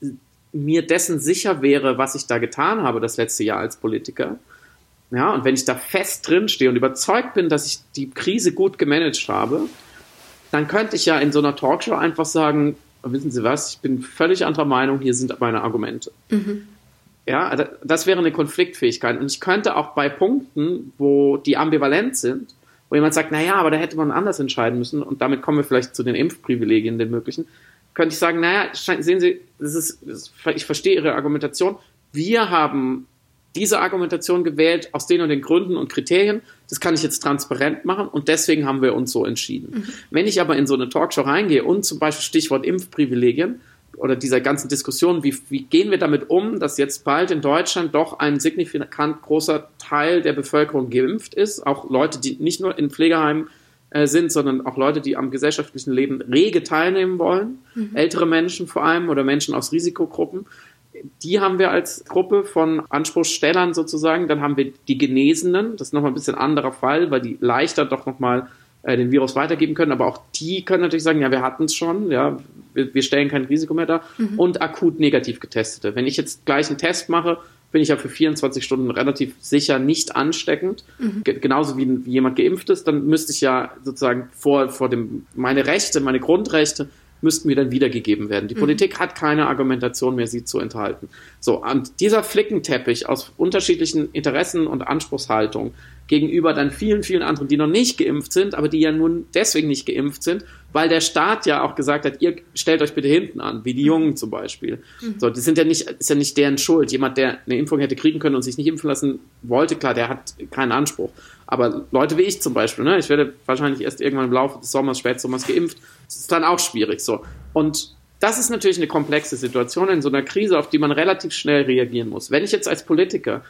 mir dessen sicher wäre, was ich da getan habe das letzte Jahr als Politiker, ja, und wenn ich da fest drin stehe und überzeugt bin, dass ich die Krise gut gemanagt habe, dann könnte ich ja in so einer Talkshow einfach sagen, wissen Sie was, ich bin völlig anderer Meinung, hier sind meine Argumente. Mhm. Ja, das wäre eine Konfliktfähigkeit. Und ich könnte auch bei Punkten, wo die ambivalent sind, wo jemand sagt, naja, aber da hätte man anders entscheiden müssen, und damit kommen wir vielleicht zu den Impfprivilegien, den möglichen, könnte ich sagen, naja, sehen Sie, das ist, das, ich verstehe Ihre Argumentation, wir haben diese Argumentation gewählt aus den und den Gründen und Kriterien, das kann ich jetzt transparent machen und deswegen haben wir uns so entschieden. Mhm. Wenn ich aber in so eine Talkshow reingehe und zum Beispiel Stichwort Impfprivilegien oder dieser ganzen Diskussion, wie, wie gehen wir damit um, dass jetzt bald in Deutschland doch ein signifikant großer Teil der Bevölkerung geimpft ist, auch Leute, die nicht nur in Pflegeheimen äh, sind, sondern auch Leute, die am gesellschaftlichen Leben rege teilnehmen wollen, mhm. ältere Menschen vor allem oder Menschen aus Risikogruppen. Die haben wir als Gruppe von Anspruchsstellern sozusagen. Dann haben wir die Genesenen. Das ist nochmal ein bisschen anderer Fall, weil die leichter doch nochmal äh, den Virus weitergeben können. Aber auch die können natürlich sagen, ja, wir hatten es schon. Ja, wir, wir stellen kein Risiko mehr dar. Mhm. Und akut negativ Getestete. Wenn ich jetzt gleich einen Test mache, bin ich ja für vierundzwanzig Stunden relativ sicher nicht ansteckend. Mhm. Ge- genauso wie, wie jemand geimpft ist. Dann müsste ich ja sozusagen vor, vor dem, meine Rechte, meine Grundrechte müssten mir dann wiedergegeben werden. Die mhm. Politik hat keine Argumentation mehr, sie zu enthalten. So, und dieser Flickenteppich aus unterschiedlichen Interessen und Anspruchshaltungen gegenüber dann vielen, vielen anderen, die noch nicht geimpft sind, aber die ja nun deswegen nicht geimpft sind, weil der Staat ja auch gesagt hat, ihr stellt euch bitte hinten an, wie die Jungen zum Beispiel. Mhm. So, das sind ja nicht, ist ja nicht deren Schuld. Jemand, der eine Impfung hätte kriegen können und sich nicht impfen lassen wollte, klar, der hat keinen Anspruch. Aber Leute wie ich zum Beispiel, ne, ich werde wahrscheinlich erst irgendwann im Laufe des Sommers, Spätsommers geimpft, das ist dann auch schwierig, so. Und das ist natürlich eine komplexe Situation in so einer Krise, auf die man relativ schnell reagieren muss. Wenn ich jetzt als Politiker,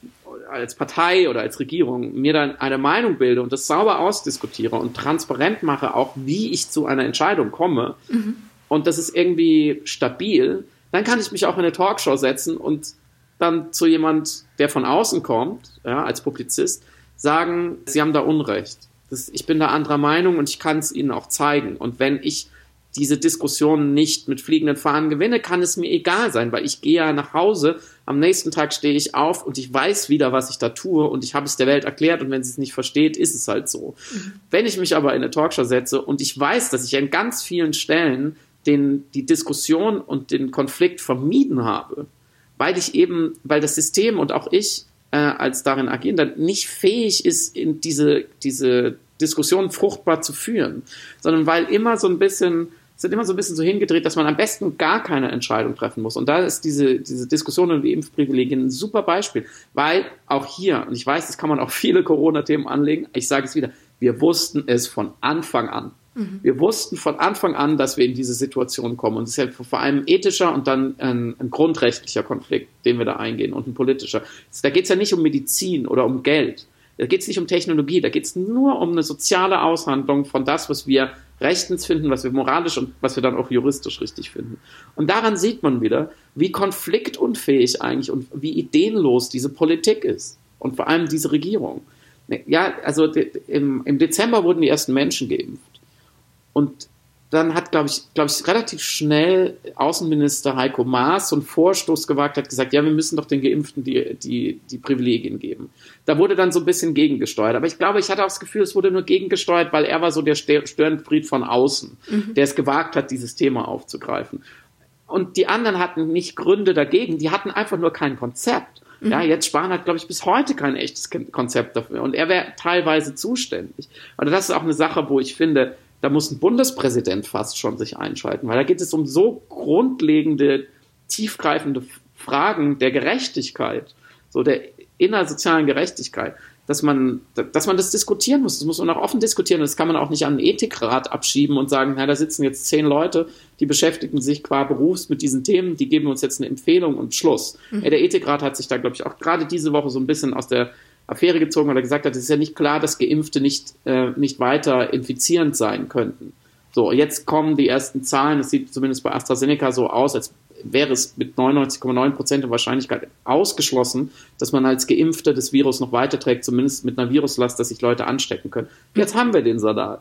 als Partei oder als Regierung mir dann eine Meinung bilde und das sauber ausdiskutiere und transparent mache, auch wie ich zu einer Entscheidung komme, mhm. und das ist irgendwie stabil, dann kann ich mich auch in eine Talkshow setzen und dann zu jemand, der von außen kommt, ja, als Publizist, sagen, Sie haben da Unrecht. Das, ich bin da anderer Meinung und ich kann es Ihnen auch zeigen. Und wenn ich diese Diskussion nicht mit fliegenden Fahnen gewinne, kann es mir egal sein, weil ich gehe ja nach Hause, am nächsten Tag stehe ich auf und ich weiß wieder, was ich da tue und ich habe es der Welt erklärt und wenn sie es nicht versteht, ist es halt so. Mhm. Wenn ich mich aber in eine Talkshow setze und ich weiß, dass ich an ganz vielen Stellen den, die Diskussion und den Konflikt vermieden habe, weil ich eben, weil das System und auch ich äh, als darin agierender nicht fähig ist, in diese, diese Diskussion fruchtbar zu führen, sondern weil immer so ein bisschen sind immer so ein bisschen so hingedreht, dass man am besten gar keine Entscheidung treffen muss. Und da ist diese, diese Diskussion um die Impfprivilegien ein super Beispiel, weil auch hier, und ich weiß, das kann man auch viele Corona-Themen anlegen, ich sage es wieder, wir wussten es von Anfang an. Mhm. Wir wussten von Anfang an, dass wir in diese Situation kommen. Und es ist ja vor allem ein ethischer und dann ein, ein grundrechtlicher Konflikt, den wir da eingehen, und ein politischer. Da geht es ja nicht um Medizin oder um Geld. Da geht es nicht um Technologie, da geht es nur um eine soziale Aushandlung von das, was wir rechtens finden, was wir moralisch und was wir dann auch juristisch richtig finden. Und daran sieht man wieder, wie konfliktunfähig eigentlich und wie ideenlos diese Politik ist und vor allem diese Regierung. Ja, also im, im Dezember wurden die ersten Menschen geimpft und dann hat, glaube ich, glaube ich, relativ schnell Außenminister Heiko Maas so einen Vorstoß gewagt, hat gesagt, ja, wir müssen doch den Geimpften die, die, die Privilegien geben. Da wurde dann so ein bisschen gegengesteuert. Aber ich glaube, ich hatte auch das Gefühl, es wurde nur gegengesteuert, weil er war so der Störenfried von außen, mhm. der es gewagt hat, dieses Thema aufzugreifen. Und die anderen hatten nicht Gründe dagegen, die hatten einfach nur kein Konzept. Mhm. Ja, jetzt Spahn hat, glaube ich, bis heute kein echtes Konzept dafür. Und er wäre teilweise zuständig. Und das ist auch eine Sache, wo ich finde, da muss ein Bundespräsident fast schon sich einschalten, weil da geht es um so grundlegende, tiefgreifende Fragen der Gerechtigkeit, so der innersozialen Gerechtigkeit, dass man, dass man das diskutieren muss. Das muss man auch offen diskutieren. Das kann man auch nicht an einen Ethikrat abschieben und sagen, na, da sitzen jetzt zehn Leute, die beschäftigen sich qua Berufs mit diesen Themen, die geben uns jetzt eine Empfehlung und Schluss. Mhm. Der Ethikrat hat sich da, glaube ich, auch gerade diese Woche so ein bisschen aus der Affäre gezogen, weil er gesagt hat, es ist ja nicht klar, dass Geimpfte nicht, äh, nicht weiter infizierend sein könnten. So, jetzt kommen die ersten Zahlen, es sieht zumindest bei AstraZeneca so aus, als wäre es mit neunundneunzig Komma neun Prozent der Wahrscheinlichkeit ausgeschlossen, dass man als Geimpfter das Virus noch weiterträgt, zumindest mit einer Viruslast, dass sich Leute anstecken können. Jetzt haben wir den Salat.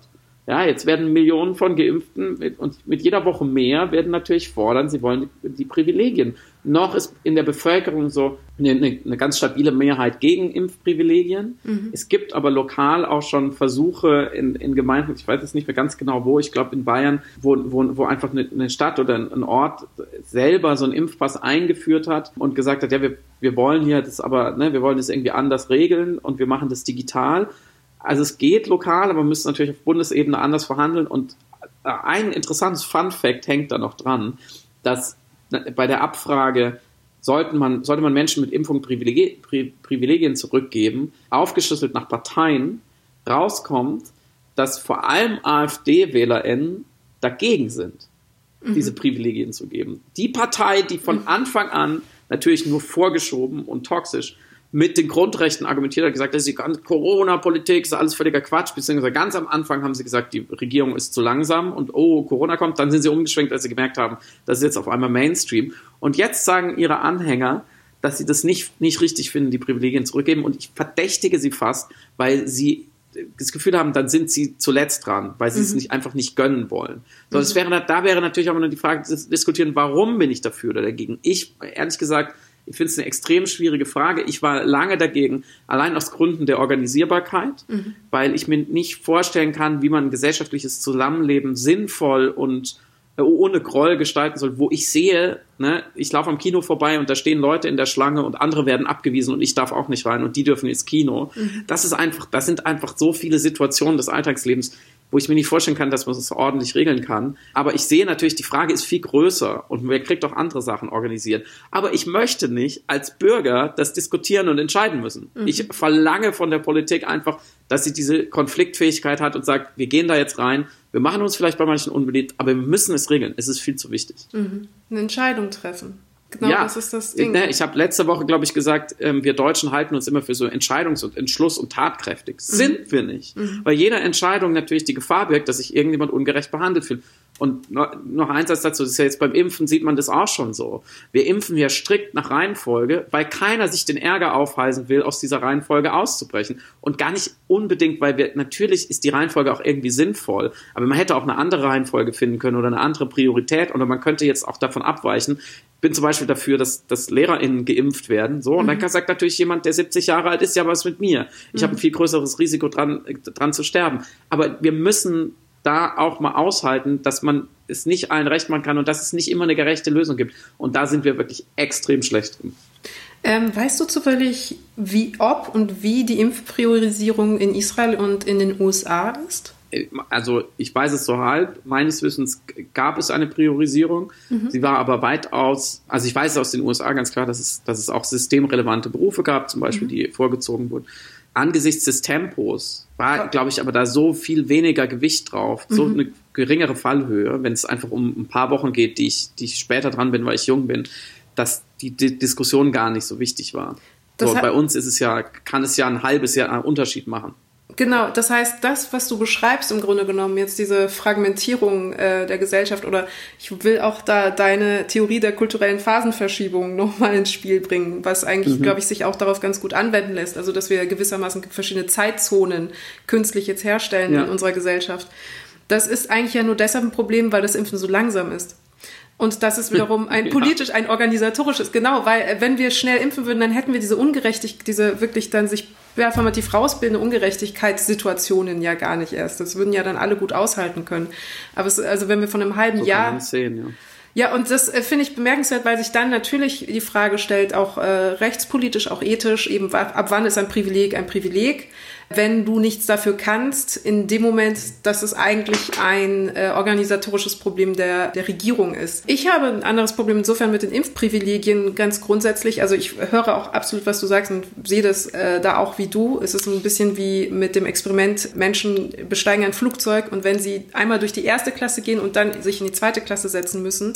Ja, jetzt werden Millionen von Geimpften mit, und mit jeder Woche mehr werden natürlich fordern, sie wollen die, die Privilegien. Noch ist in der Bevölkerung so eine, eine, eine ganz stabile Mehrheit gegen Impfprivilegien. Mhm. Es gibt aber lokal auch schon Versuche in, in Gemeinden, ich weiß jetzt nicht mehr ganz genau wo, ich glaube in Bayern, wo, wo, wo einfach eine, eine Stadt oder ein, ein Ort selber so einen Impfpass eingeführt hat und gesagt hat, ja, wir, wir wollen hier das aber, ne, wir wollen das irgendwie anders regeln und wir machen das digital. Also es geht lokal, aber wir müssen natürlich auf Bundesebene anders verhandeln. Und ein interessantes Fun-Fact hängt da noch dran, dass bei der Abfrage, sollten man, sollte man Menschen mit Impfung Privilegien, Privilegien zurückgeben, aufgeschlüsselt nach Parteien, rauskommt, dass vor allem AfD-WählerInnen dagegen sind, mhm. diese Privilegien zu geben. Die Partei, die von mhm. Anfang an natürlich nur vorgeschoben und toxisch mit den Grundrechten argumentiert hat, gesagt, das ist die ganze Corona-Politik, ist alles völliger Quatsch, beziehungsweise ganz am Anfang haben sie gesagt, die Regierung ist zu langsam und oh, Corona kommt, dann sind sie umgeschwenkt, als sie gemerkt haben, das ist jetzt auf einmal Mainstream. Und jetzt sagen ihre Anhänger, dass sie das nicht, nicht richtig finden, die Privilegien zurückgeben, und ich verdächtige sie fast, weil sie das Gefühl haben, dann sind sie zuletzt dran, weil sie mhm. es nicht, einfach nicht gönnen wollen. So, mhm. das wäre, da wäre natürlich auch noch die Frage zu diskutieren, warum bin ich dafür oder dagegen? Ich, ehrlich gesagt, ich finde es eine extrem schwierige Frage. Ich war lange dagegen, allein aus Gründen der Organisierbarkeit, mhm. weil ich mir nicht vorstellen kann, wie man ein gesellschaftliches Zusammenleben sinnvoll und äh, ohne Groll gestalten soll, wo ich sehe, ne, ich laufe am Kino vorbei und da stehen Leute in der Schlange und andere werden abgewiesen und ich darf auch nicht rein und die dürfen ins Kino. Mhm. Das ist einfach, das sind einfach so viele Situationen des Alltagslebens, wo ich mir nicht vorstellen kann, dass man das ordentlich regeln kann. Aber ich sehe natürlich, die Frage ist viel größer und man kriegt auch andere Sachen organisiert. Aber ich möchte nicht als Bürger das diskutieren und entscheiden müssen. Mhm. Ich verlange von der Politik einfach, dass sie diese Konfliktfähigkeit hat und sagt, wir gehen da jetzt rein, wir machen uns vielleicht bei manchen unbeliebt, aber wir müssen es regeln. Es ist viel zu wichtig. Mhm. Eine Entscheidung treffen. Genau, ja, das ist das Ding. Ich habe letzte Woche, glaube ich, gesagt, wir Deutschen halten uns immer für so entscheidungs- und Entschluss- und tatkräftig. Mhm. Sind wir nicht. Mhm. Weil jeder Entscheidung natürlich die Gefahr birgt, dass sich irgendjemand ungerecht behandelt fühlt. Und noch ein Satz dazu, das ist ja jetzt beim Impfen, sieht man das auch schon so. Wir impfen ja strikt nach Reihenfolge, weil keiner sich den Ärger aufhalsen will, aus dieser Reihenfolge auszubrechen. Und gar nicht unbedingt, weil wir, natürlich ist die Reihenfolge auch irgendwie sinnvoll, aber man hätte auch eine andere Reihenfolge finden können oder eine andere Priorität oder man könnte jetzt auch davon abweichen. Ich bin zum Beispiel dafür, dass, dass LehrerInnen geimpft werden. So, und mhm. dann sagt natürlich jemand, der siebzig Jahre alt ist, ja, was mit mir? Ich mhm. habe ein viel größeres Risiko dran, dran zu sterben. Aber wir müssen da auch mal aushalten, dass man es nicht allen recht machen kann und dass es nicht immer eine gerechte Lösung gibt. Und da sind wir wirklich extrem schlecht drin. Ähm, weißt du zufällig, wie, ob und wie die Impfpriorisierung in Israel und in den U S A ist? Also ich weiß es so halb. Meines Wissens gab es eine Priorisierung. Mhm. Sie war aber weitaus, also ich weiß es aus den U S A ganz klar, dass es, dass es auch systemrelevante Berufe gab, zum Beispiel, mhm. die vorgezogen wurden. Angesichts des Tempos war, glaube ich, aber da so viel weniger Gewicht drauf, mhm. so eine geringere Fallhöhe, wenn es einfach um ein paar Wochen geht, die ich, die ich später dran bin, weil ich jung bin, dass die, die Diskussion gar nicht so wichtig war. So, bei uns ist es ja, kann es ja ein halbes Jahr einen Unterschied machen. Genau, das heißt, das, was du beschreibst im Grunde genommen, jetzt diese Fragmentierung äh, der Gesellschaft, oder ich will auch da deine Theorie der kulturellen Phasenverschiebung nochmal ins Spiel bringen, was eigentlich, mhm. glaube ich, sich auch darauf ganz gut anwenden lässt. Also, dass wir gewissermaßen verschiedene Zeitzonen künstlich jetzt herstellen ja. in unserer Gesellschaft. Das ist eigentlich ja nur deshalb ein Problem, weil das Impfen so langsam ist. Und das ist wiederum ein politisch, ein organisatorisches, genau, weil wenn wir schnell impfen würden, dann hätten wir diese Ungerechtigkeit, diese wirklich dann sich performativ rausbildende Ungerechtigkeitssituationen ja gar nicht erst. Das würden ja dann alle gut aushalten können. Aber es, also wenn wir von einem halben so Jahr... Kann man sehen, ja. Ja, und das äh, finde ich bemerkenswert, weil sich dann natürlich die Frage stellt, auch äh, rechtspolitisch, auch ethisch, eben ab wann ist ein Privileg ein Privileg? Wenn du nichts dafür kannst, in dem Moment, dass es eigentlich ein äh, organisatorisches Problem der, der Regierung ist. Ich habe ein anderes Problem insofern mit den Impfprivilegien ganz grundsätzlich. Also ich höre auch absolut, was du sagst und sehe das äh, da auch wie du. Es ist ein bisschen wie mit dem Experiment, Menschen besteigen ein Flugzeug und wenn sie einmal durch die erste Klasse gehen und dann sich in die zweite Klasse setzen müssen,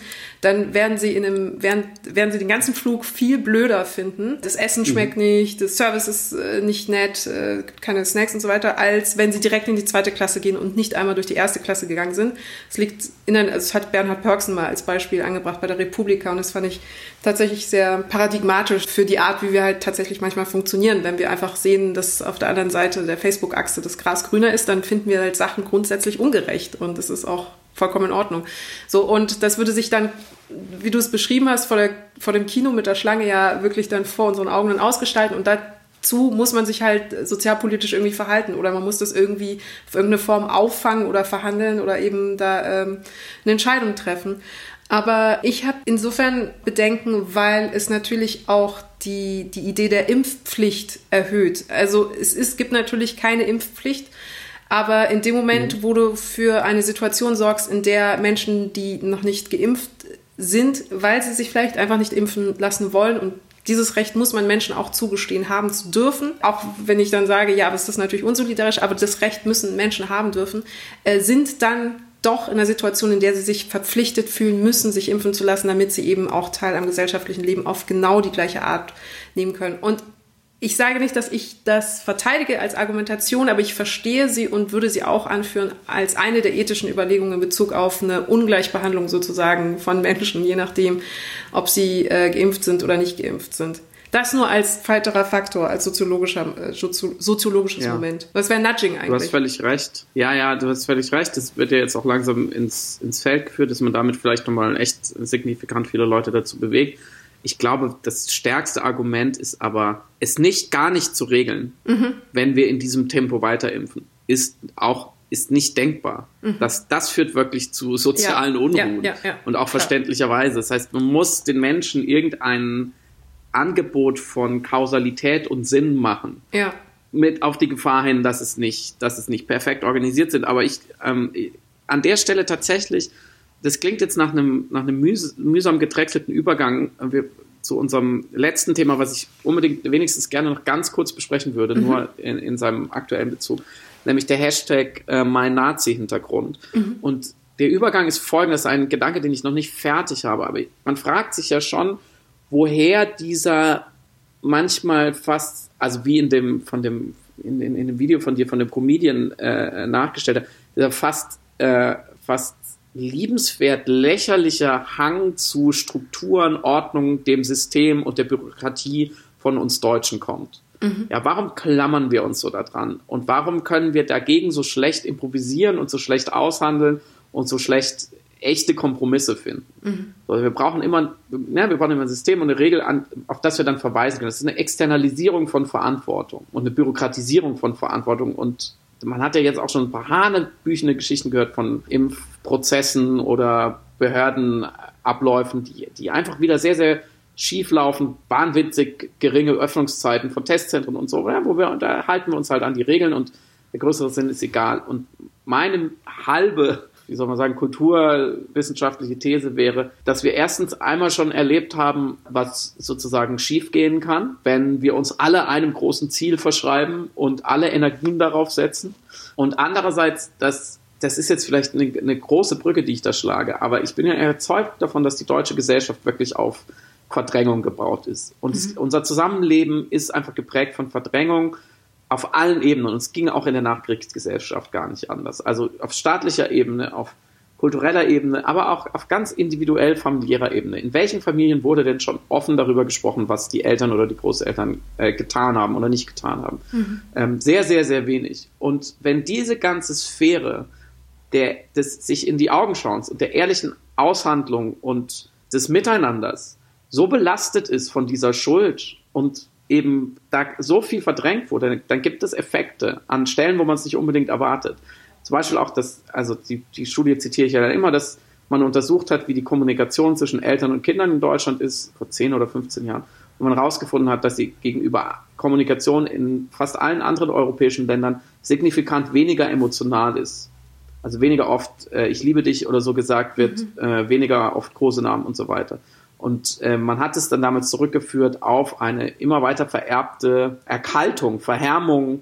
dann werden sie in einem, werden, werden sie den ganzen Flug viel blöder finden. Das Essen schmeckt mhm. nicht, das Service ist äh, nicht nett, äh, keine Snacks und so weiter, als wenn sie direkt in die zweite Klasse gehen und nicht einmal durch die erste Klasse gegangen sind. Es liegt in der, also das hat Bernhard Pörksen mal als Beispiel angebracht bei der Republika, und das fand ich tatsächlich sehr paradigmatisch für die Art, wie wir halt tatsächlich manchmal funktionieren. Wenn wir einfach sehen, dass auf der anderen Seite der Facebook-Achse das Gras grüner ist, dann finden wir halt Sachen grundsätzlich ungerecht, und das ist auch vollkommen in Ordnung. So, und das würde sich dann, wie du es beschrieben hast, vor, der, vor dem Kino mit der Schlange ja wirklich dann vor unseren Augen dann ausgestalten, und dazu muss man sich halt sozialpolitisch irgendwie verhalten, oder man muss das irgendwie auf irgendeine Form auffangen oder verhandeln oder eben da ähm, eine Entscheidung treffen. Aber ich habe insofern Bedenken, weil es natürlich auch die, die Idee der Impfpflicht erhöht. Also es, es gibt natürlich keine Impfpflicht, aber in dem Moment, mhm. wo du für eine Situation sorgst, in der Menschen, die noch nicht geimpft sind, weil sie sich vielleicht einfach nicht impfen lassen wollen, und dieses Recht muss man Menschen auch zugestehen, haben zu dürfen, auch wenn ich dann sage, ja, aber es ist natürlich unsolidarisch, aber das Recht müssen Menschen haben dürfen, äh, sind dann doch in einer Situation, in der sie sich verpflichtet fühlen müssen, sich impfen zu lassen, damit sie eben auch Teil am gesellschaftlichen Leben auf genau die gleiche Art nehmen können. Und ich sage nicht, dass ich das verteidige als Argumentation, aber ich verstehe sie und würde sie auch anführen als eine der ethischen Überlegungen in Bezug auf eine Ungleichbehandlung sozusagen von Menschen, je nachdem, ob sie äh, geimpft sind oder nicht geimpft sind. Das nur als weiterer Faktor, als soziologischer, äh, soziologisches ja. Moment. Das wäre Nudging eigentlich. Du hast völlig recht. Ja, ja, du hast völlig recht. Das wird ja jetzt auch langsam ins, ins Feld geführt, dass man damit vielleicht nochmal echt signifikant viele Leute dazu bewegt. Ich glaube, das stärkste Argument ist aber, es nicht gar nicht zu regeln, mhm. wenn wir in diesem Tempo weiter impfen, ist auch ist nicht denkbar. Mhm. Das, das führt wirklich zu sozialen ja. Unruhen ja, ja, ja. und auch verständlicherweise. Das heißt, man muss den Menschen irgendein Angebot von Kausalität und Sinn machen. Ja. Mit auf die Gefahr hin, dass es nicht, dass es nicht perfekt organisiert sind. Aber ich ähm, an der Stelle tatsächlich, das klingt jetzt nach einem, nach einem mühs- mühsam gedrechselten Übergang wir, zu unserem letzten Thema, was ich unbedingt wenigstens gerne noch ganz kurz besprechen würde, mhm. nur in, in seinem aktuellen Bezug, nämlich der Hashtag äh, mein Nazi-Hintergrund. Mhm. Und der Übergang ist folgendes, ein Gedanke, den ich noch nicht fertig habe, aber man fragt sich ja schon, woher dieser manchmal fast, also wie in dem, von dem, in, in, in dem Video von dir, von dem Comedian äh, nachgestellt, dieser fast, äh, fast liebenswert lächerlicher Hang zu Strukturen, Ordnung, dem System und der Bürokratie von uns Deutschen kommt. Mhm. Ja, warum klammern wir uns so da dran? Und warum können wir dagegen so schlecht improvisieren und so schlecht aushandeln und so schlecht echte Kompromisse finden? Mhm. Also wir brauchen immer, ja, wir brauchen immer ein System und eine Regel, an, auf das wir dann verweisen können. Das ist eine Externalisierung von Verantwortung und eine Bürokratisierung von Verantwortung. Und man hat ja jetzt auch schon ein paar hanebüchene Geschichten gehört von Impfprozessen oder Behördenabläufen, die, die einfach wieder sehr, sehr schief laufen, wahnwitzig geringe Öffnungszeiten von Testzentren und so, ja, wo wir, da halten wir uns halt an die Regeln und der größere Sinn ist egal. Und meine halbe, wie soll man sagen, kulturwissenschaftliche These wäre, dass wir erstens einmal schon erlebt haben, was sozusagen schiefgehen kann, wenn wir uns alle einem großen Ziel verschreiben und alle Energien darauf setzen. Und andererseits, dass das ist jetzt vielleicht eine, eine große Brücke, die ich da schlage, aber ich bin ja überzeugt davon, dass die deutsche Gesellschaft wirklich auf Verdrängung gebaut ist. Und mhm. es, unser Zusammenleben ist einfach geprägt von Verdrängung auf allen Ebenen. Und es ging auch in der Nachkriegsgesellschaft gar nicht anders. Also auf staatlicher Ebene, auf kultureller Ebene, aber auch auf ganz individuell familiärer Ebene. In welchen Familien wurde denn schon offen darüber gesprochen, was die Eltern oder die Großeltern äh, getan haben oder nicht getan haben? Mhm. Ähm, sehr, sehr, sehr wenig. Und wenn diese ganze Sphäre der, des sich in die Augen schauens und der ehrlichen Aushandlung und des Miteinanders so belastet ist von dieser Schuld und eben da so viel verdrängt wurde, dann gibt es Effekte an Stellen, wo man es nicht unbedingt erwartet. Zum Beispiel auch, dass, also die, die Studie zitiere ich ja dann immer, dass man untersucht hat, wie die Kommunikation zwischen Eltern und Kindern in Deutschland ist, vor zehn oder fünfzehn Jahren, wo man herausgefunden hat, dass sie gegenüber Kommunikation in fast allen anderen europäischen Ländern signifikant weniger emotional ist. Also weniger oft äh, ich liebe dich oder so gesagt wird, mhm. äh, weniger oft große Namen und so weiter. Und äh, man hat es dann damit zurückgeführt auf eine immer weiter vererbte Erkaltung, Verhärmung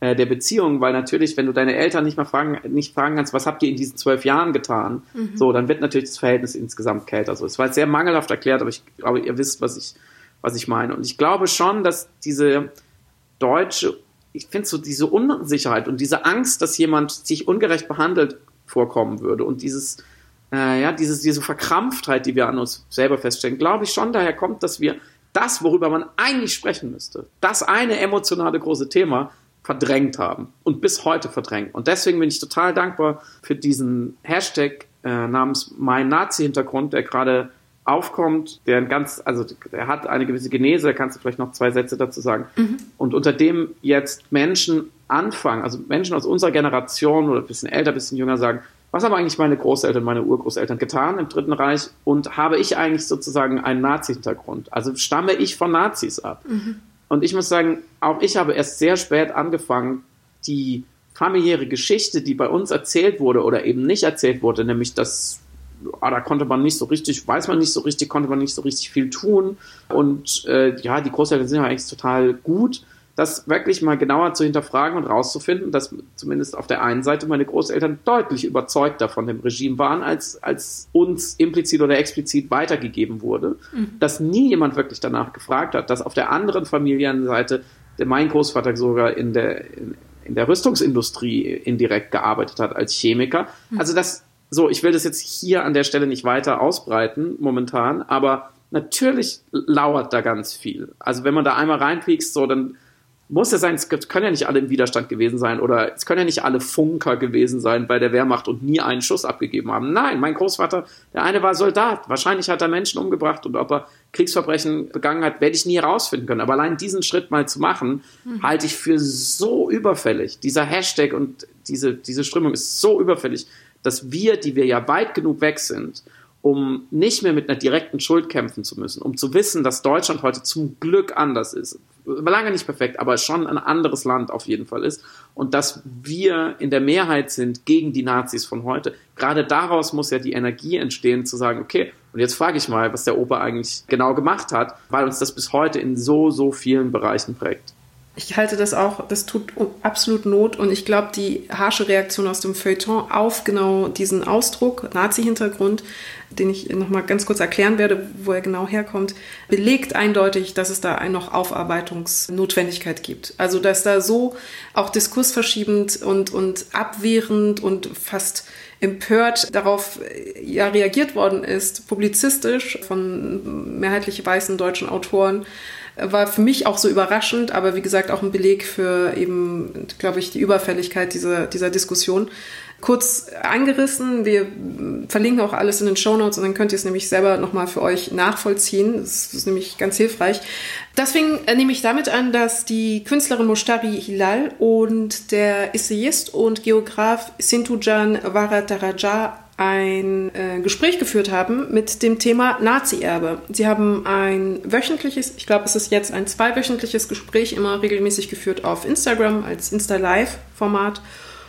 äh, der Beziehung, weil natürlich, wenn du deine Eltern nicht mal fragen, nicht fragen kannst, was habt ihr in diesen zwölf Jahren getan, mhm. so, dann wird natürlich das Verhältnis insgesamt kälter. So, es war jetzt sehr mangelhaft erklärt, aber ich glaube, ihr wisst, was ich, was ich meine. Und ich glaube schon, dass diese deutsche, ich finde so diese Unsicherheit und diese Angst, dass jemand sich ungerecht behandelt, vorkommen würde und dieses, äh, ja, dieses, diese Verkrampftheit, die wir an uns selber feststellen, glaube ich schon daher kommt, dass wir das, worüber man eigentlich sprechen müsste, das eine emotionale große Thema verdrängt haben und bis heute verdrängen. Und deswegen bin ich total dankbar für diesen Hashtag äh, namens Mein Nazi-Hintergrund, der gerade aufkommt, der ein ganz, also der hat eine gewisse Genese, da kannst du vielleicht noch zwei Sätze dazu sagen. Mhm. Und unter dem jetzt Menschen anfangen, also Menschen aus unserer Generation oder ein bisschen älter, ein bisschen jünger sagen, was haben eigentlich meine Großeltern, meine Urgroßeltern getan im Dritten Reich und habe ich eigentlich sozusagen einen Nazi-Hintergrund? Also stamme ich von Nazis ab? Mhm. Und ich muss sagen, auch ich habe erst sehr spät angefangen, die familiäre Geschichte, die bei uns erzählt wurde oder eben nicht erzählt wurde, nämlich dass ah, da konnte man nicht so richtig, weiß man nicht so richtig, konnte man nicht so richtig viel tun und äh, ja, die Großeltern sind ja eigentlich total gut, das wirklich mal genauer zu hinterfragen und rauszufinden, dass zumindest auf der einen Seite meine Großeltern deutlich überzeugter von dem Regime waren, als, als uns implizit oder explizit weitergegeben wurde, mhm. dass nie jemand wirklich danach gefragt hat, dass auf der anderen Familienseite der, mein Großvater sogar in der, in, in der Rüstungsindustrie indirekt gearbeitet hat als Chemiker. Mhm. Also das, so, ich will das jetzt hier an der Stelle nicht weiter ausbreiten momentan, aber natürlich lauert da ganz viel. Also wenn man da einmal reinpiekst, so, dann muss ja sein, es können ja nicht alle im Widerstand gewesen sein oder es können ja nicht alle Funker gewesen sein bei der Wehrmacht und nie einen Schuss abgegeben haben. Nein, mein Großvater, der eine war Soldat. Wahrscheinlich hat er Menschen umgebracht und ob er Kriegsverbrechen begangen hat, werde ich nie herausfinden können. Aber allein diesen Schritt mal zu machen, mhm. halte ich für so überfällig. Dieser Hashtag und diese, diese Strömung ist so überfällig, dass wir, die wir ja weit genug weg sind, um nicht mehr mit einer direkten Schuld kämpfen zu müssen, um zu wissen, dass Deutschland heute zum Glück anders ist. Lange nicht perfekt, aber schon ein anderes Land auf jeden Fall ist. Und dass wir in der Mehrheit sind gegen die Nazis von heute. Gerade daraus muss ja die Energie entstehen, zu sagen, okay, und jetzt frage ich mal, was der Opa eigentlich genau gemacht hat, weil uns das bis heute in so, so vielen Bereichen prägt. Ich halte das auch, das tut absolut Not und ich glaube, die harsche Reaktion aus dem Feuilleton auf genau diesen Ausdruck, Nazi-Hintergrund, den ich nochmal ganz kurz erklären werde, wo er genau herkommt, belegt eindeutig, dass es da eine noch Aufarbeitungsnotwendigkeit gibt. Also, dass da so auch diskursverschiebend und, und abwehrend und fast empört darauf ja reagiert worden ist, publizistisch von mehrheitlich weißen deutschen Autoren, war für mich auch so überraschend, aber wie gesagt auch ein Beleg für eben, glaube ich, die Überfälligkeit dieser, dieser Diskussion. Kurz angerissen, wir verlinken auch alles in den Shownotes und dann könnt ihr es nämlich selber nochmal für euch nachvollziehen. Das ist nämlich ganz hilfreich. Deswegen nehme ich damit an, dass die Künstlerin Mushtari Hilal und der Essayist und Geograf Sintujan Varadaraja ein äh, Gespräch geführt haben mit dem Thema Nazi-Erbe. Sie haben ein wöchentliches, ich glaube, es ist jetzt ein zweiwöchentliches Gespräch, immer regelmäßig geführt auf Instagram als Insta-Live-Format.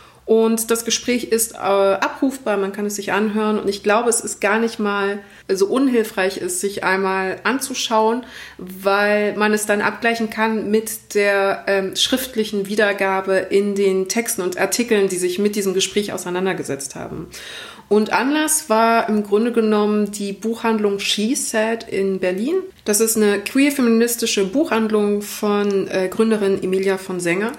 Und das Gespräch ist äh, abrufbar, man kann es sich anhören. Und ich glaube, es ist gar nicht mal so unhilfreich, es sich einmal anzuschauen, weil man es dann abgleichen kann mit der ähm, schriftlichen Wiedergabe in den Texten und Artikeln, die sich mit diesem Gespräch auseinandergesetzt haben. Und Anlass war im Grunde genommen die Buchhandlung She Said in Berlin. Das ist eine queer-feministische Buchhandlung von äh, Gründerin Emilia von Sänger.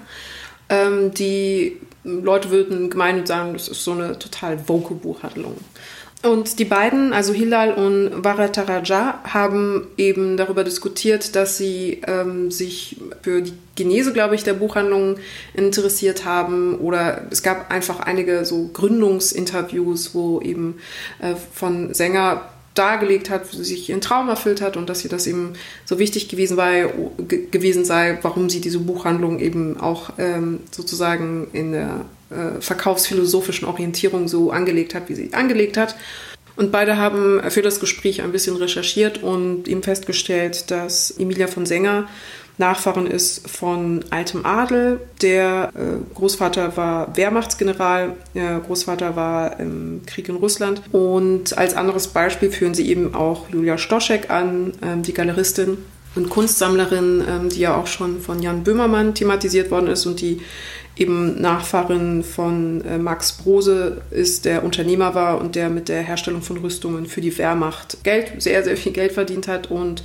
Ähm, die Leute würden gemein sagen, das ist so eine total woke Buchhandlung. Und die beiden, also Hilal und Varadaraja, haben eben darüber diskutiert, dass sie ähm, sich für die Genese, glaube ich, der Buchhandlung interessiert haben. Oder es gab einfach einige so Gründungsinterviews, wo eben äh, von Sänger dargelegt hat, wie sich ihren Traum erfüllt hat und dass ihr das eben so wichtig gewesen, war, ge- gewesen sei, warum sie diese Buchhandlung eben auch ähm, sozusagen in der äh, verkaufsphilosophischen Orientierung so angelegt hat, wie sie angelegt hat. Und beide haben für das Gespräch ein bisschen recherchiert und eben festgestellt, dass Emilia von Sänger Nachfahren ist von altem Adel. Der äh, Großvater war Wehrmachtsgeneral, der Großvater war im Krieg in Russland. Und als anderes Beispiel führen sie eben auch Julia Stoschek an, äh, die Galeristin. und Kunstsammlerin, ähm, die ja auch schon von Jan Böhmermann thematisiert worden ist und die eben Nachfahrin von äh, Max Brose ist, der Unternehmer war und der mit der Herstellung von Rüstungen für die Wehrmacht Geld, sehr, sehr viel Geld verdient hat und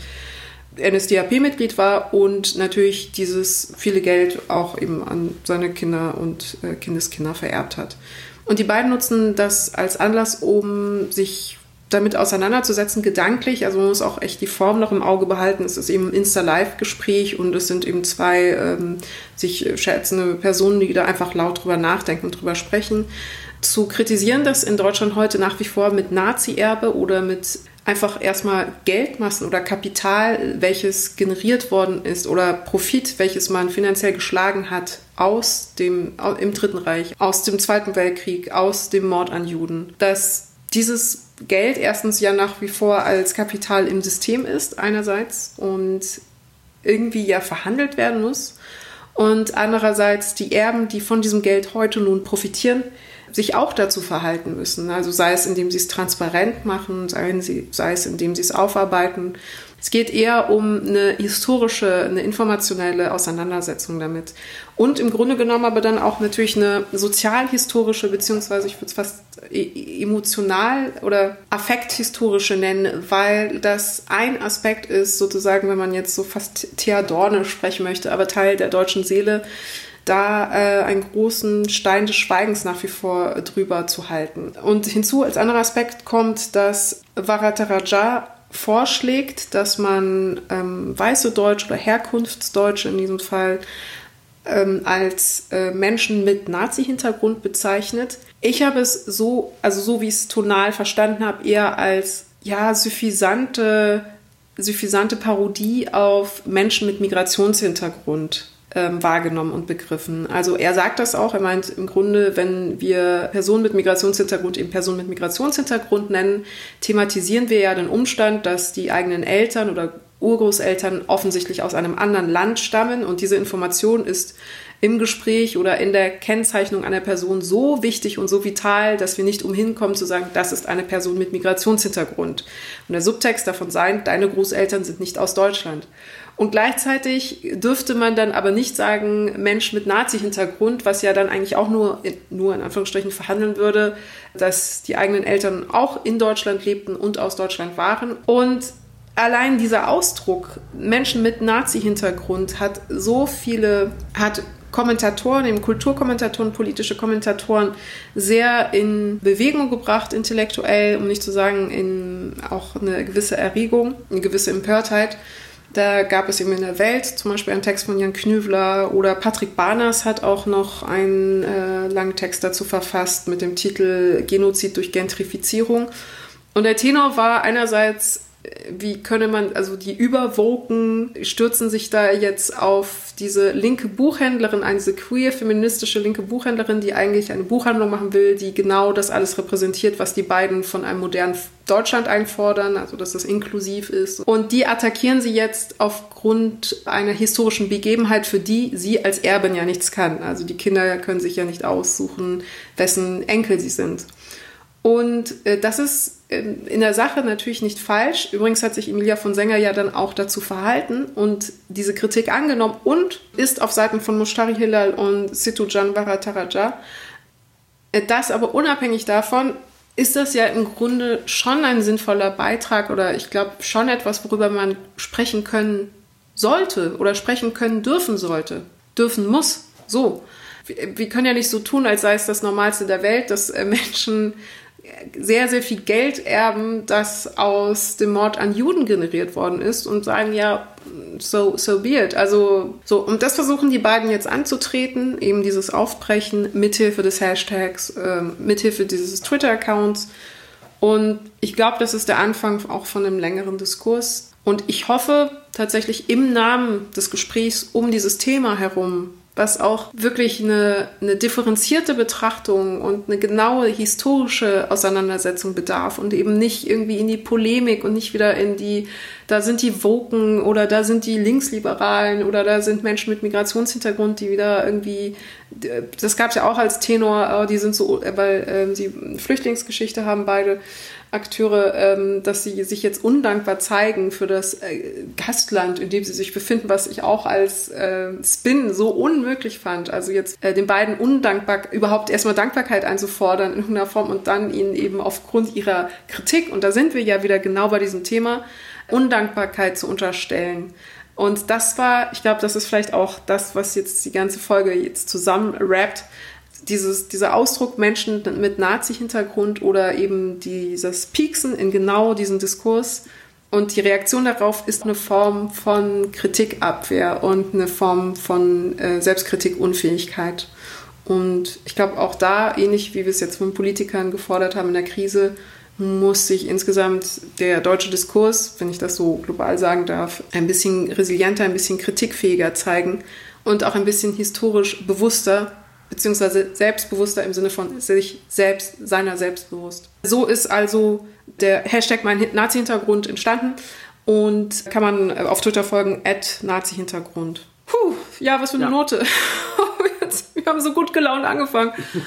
N S D A P-Mitglied war und natürlich dieses viele Geld auch eben an seine Kinder und äh, Kindeskinder vererbt hat. Und die beiden nutzen das als Anlass, um sich damit auseinanderzusetzen, gedanklich. Also man muss auch echt die Form noch im Auge behalten. Es ist eben ein Insta-Live-Gespräch und es sind eben zwei ähm, sich schätzende Personen, die da einfach laut drüber nachdenken und drüber sprechen. Zu kritisieren, dass in Deutschland heute nach wie vor mit Nazi-Erbe oder mit einfach erstmal Geldmassen oder Kapital, welches generiert worden ist oder Profit, welches man finanziell geschlagen hat aus dem, im Dritten Reich, aus dem Zweiten Weltkrieg, aus dem Mord an Juden, dass dieses Geld erstens ja nach wie vor als Kapital im System ist einerseits und irgendwie ja verhandelt werden muss und andererseits die Erben, die von diesem Geld heute nun profitieren, sich auch dazu verhalten müssen. Also sei es, indem sie es transparent machen, sei, sie, sei es, indem sie es aufarbeiten. Es geht eher um eine historische, eine informationelle Auseinandersetzung damit. Und im Grunde genommen aber dann auch natürlich eine sozialhistorische, beziehungsweise ich würde es fast emotional oder affekthistorische nennen, weil das ein Aspekt ist, sozusagen, wenn man jetzt so fast Theodorne sprechen möchte, aber Teil der deutschen Seele, da äh, einen großen Stein des Schweigens nach wie vor drüber zu halten. Und hinzu als anderer Aspekt kommt, dass Varadaraja vorschlägt, dass man ähm, weiße Deutsche oder Herkunftsdeutsche in diesem Fall ähm, als äh, Menschen mit Nazi-Hintergrund bezeichnet. Ich habe es so, also so wie ich es tonal verstanden habe, eher als ja suffisante, suffisante Parodie auf Menschen mit Migrationshintergrund Ähm, wahrgenommen und begriffen. Also er sagt das auch, er meint im Grunde, wenn wir Personen mit Migrationshintergrund eben Personen mit Migrationshintergrund nennen, thematisieren wir ja den Umstand, dass die eigenen Eltern oder Urgroßeltern offensichtlich aus einem anderen Land stammen und diese Information ist im Gespräch oder in der Kennzeichnung einer Person so wichtig und so vital, dass wir nicht umhin kommen zu sagen, das ist eine Person mit Migrationshintergrund. Und der Subtext davon sein, deine Großeltern sind nicht aus Deutschland. Und gleichzeitig dürfte man dann aber nicht sagen, Mensch mit Nazi-Hintergrund, was ja dann eigentlich auch nur, nur in Anführungsstrichen verhandeln würde, dass die eigenen Eltern auch in Deutschland lebten und aus Deutschland waren. Und allein dieser Ausdruck, Menschen mit Nazi-Hintergrund, hat so viele, hat Kommentatoren, eben Kulturkommentatoren, politische Kommentatoren sehr in Bewegung gebracht, intellektuell, um nicht zu sagen in auch eine gewisse Erregung, eine gewisse Empörtheit. Da gab es eben in der Welt zum Beispiel einen Text von Jan Knüvler oder Patrick Barners hat auch noch einen äh, langen Text dazu verfasst mit dem Titel Genozid durch Gentrifizierung. Und der Tenor war einerseits, wie könne man, also die Überwoken stürzen sich da jetzt auf diese linke Buchhändlerin, eine diese queer-feministische linke Buchhändlerin, die eigentlich eine Buchhandlung machen will, die genau das alles repräsentiert, was die beiden von einem modernen Deutschland einfordern, also dass das inklusiv ist. Und die attackieren sie jetzt aufgrund einer historischen Begebenheit, für die sie als Erbin ja nichts kann. Also die Kinder können sich ja nicht aussuchen, wessen Enkel sie sind. Und äh, das ist äh, in der Sache natürlich nicht falsch. Übrigens hat sich Emilia von Sänger ja dann auch dazu verhalten und diese Kritik angenommen und ist auf Seiten von Mushtari Hillal und Sithujan Varadaraja. Äh, das aber unabhängig davon ist das ja im Grunde schon ein sinnvoller Beitrag oder ich glaube schon etwas, worüber man sprechen können sollte oder sprechen können dürfen sollte, dürfen muss. So. Wir, wir können ja nicht so tun, als sei es das Normalste der Welt, dass äh, Menschen sehr, sehr viel Geld erben, das aus dem Mord an Juden generiert worden ist und sagen, ja, so, so be it. Also, so, und das versuchen die beiden jetzt anzutreten, eben dieses Aufbrechen mithilfe des Hashtags, äh, mithilfe dieses Twitter-Accounts. Und ich glaube, das ist der Anfang auch von einem längeren Diskurs. Und ich hoffe tatsächlich im Namen des Gesprächs um dieses Thema herum, was auch wirklich eine, eine differenzierte Betrachtung und eine genaue historische Auseinandersetzung bedarf und eben nicht irgendwie in die Polemik und nicht wieder in die, da sind die Woken oder da sind die Linksliberalen oder da sind Menschen mit Migrationshintergrund, die wieder irgendwie, das gab es ja auch als Tenor, die sind so, weil äh, sie Flüchtlingsgeschichte haben beide, Akteure, ähm, dass sie sich jetzt undankbar zeigen für das äh, Gastland, in dem sie sich befinden, was ich auch als äh, Spin so unmöglich fand. Also jetzt äh, den beiden undankbar, überhaupt erstmal Dankbarkeit einzufordern in irgendeiner Form und dann ihnen eben aufgrund ihrer Kritik, und da sind wir ja wieder genau bei diesem Thema, Undankbarkeit zu unterstellen. Und das war, ich glaube, das ist vielleicht auch das, was jetzt die ganze Folge jetzt zusammenrappt, Dieses, dieser Ausdruck Menschen mit Nazi-Hintergrund oder eben dieses Pieksen in genau diesem Diskurs, und die Reaktion darauf ist eine Form von Kritikabwehr und eine Form von äh, Selbstkritikunfähigkeit. Und ich glaube auch da, ähnlich wie wir es jetzt von Politikern gefordert haben in der Krise, muss sich insgesamt der deutsche Diskurs, wenn ich das so global sagen darf, ein bisschen resilienter, ein bisschen kritikfähiger zeigen und auch ein bisschen historisch bewusster, beziehungsweise selbstbewusster im Sinne von sich selbst, seiner selbst bewusst. So ist also der Hashtag mein Nazi-Hintergrund entstanden und kann man auf Twitter folgen, at Nazi-Hintergrund. Puh, ja, was für eine ja. Note. Wir haben so gut gelaunt angefangen.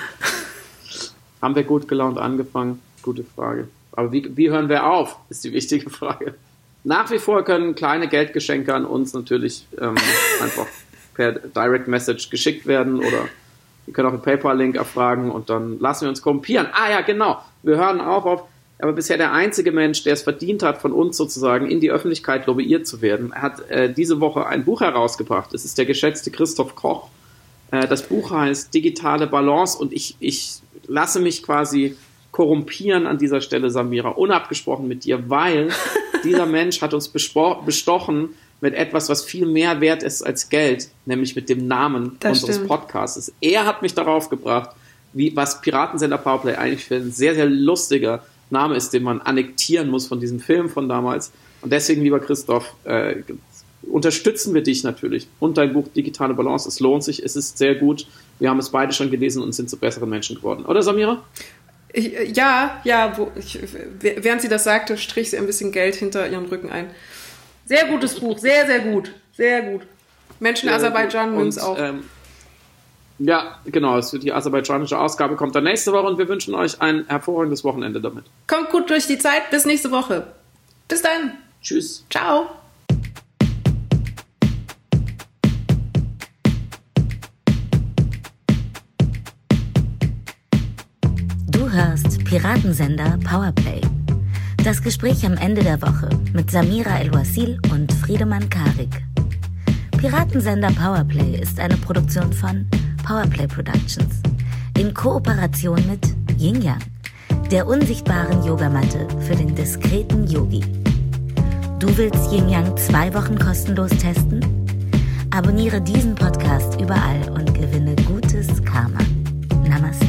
Haben wir gut gelaunt angefangen? Gute Frage. Aber wie, wie hören wir auf, ist die wichtige Frage. Nach wie vor können kleine Geldgeschenke an uns natürlich ähm, einfach per Direct Message geschickt werden, oder wir können auch einen PayPal-Link erfragen und dann lassen wir uns korrumpieren. Ah ja, genau. Wir hören auch auf, aber bisher der einzige Mensch, der es verdient hat, von uns sozusagen in die Öffentlichkeit lobbyiert zu werden, hat äh, diese Woche ein Buch herausgebracht. Es ist der geschätzte Christoph Koch. Äh, das Buch heißt Digitale Balance, und ich, ich lasse mich quasi korrumpieren an dieser Stelle, Samira, unabgesprochen mit dir, weil dieser Mensch hat uns bespro- bestochen mit etwas, was viel mehr wert ist als Geld, nämlich mit dem Namen das unseres stimmt. Podcasts. Er hat mich darauf gebracht, wie, was Piratensender Powerplay eigentlich für ein sehr, sehr lustiger Name ist, den man annektieren muss von diesem Film von damals. Und deswegen, lieber Christoph, äh, unterstützen wir dich natürlich. Und dein Buch Digitale Balance, es lohnt sich, es ist sehr gut. Wir haben es beide schon gelesen und sind zu besseren Menschen geworden. Oder, Samira? Ich, ja, ja, wo, ich, während sie das sagte, strich sie ein bisschen Geld hinter ihren Rücken ein. Sehr gutes Buch, sehr, sehr gut, sehr gut. Menschen in Aserbaidschan mögen es auch. Ähm, ja, genau, die aserbaidschanische Ausgabe kommt dann nächste Woche und wir wünschen euch ein hervorragendes Wochenende damit. Kommt gut durch die Zeit, bis nächste Woche. Bis dann. Tschüss. Ciao. Du hörst Piratensender Powerplay. Das Gespräch am Ende der Woche mit Samira El-Wasil und Friedemann Karik. Piratensender Powerplay ist eine Produktion von Powerplay Productions in Kooperation mit Yin Yang, der unsichtbaren Yogamatte für den diskreten Yogi. Du willst Yin Yang zwei Wochen kostenlos testen? Abonniere diesen Podcast überall und gewinne gutes Karma. Namaste.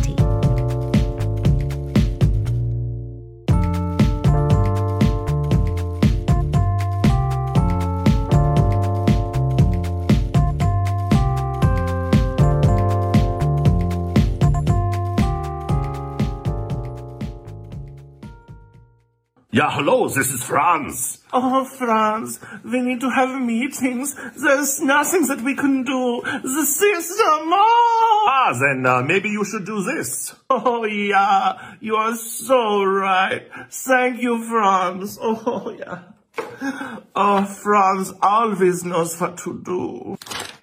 Yeah, hello, this is Franz. Oh, Franz, we need to have meetings. There's nothing that we can do. The system, oh! Ah, then uh, maybe you should do this. Oh, yeah, you are so right. Thank you, Franz. Oh, yeah. Oh, Franz always knows what to do.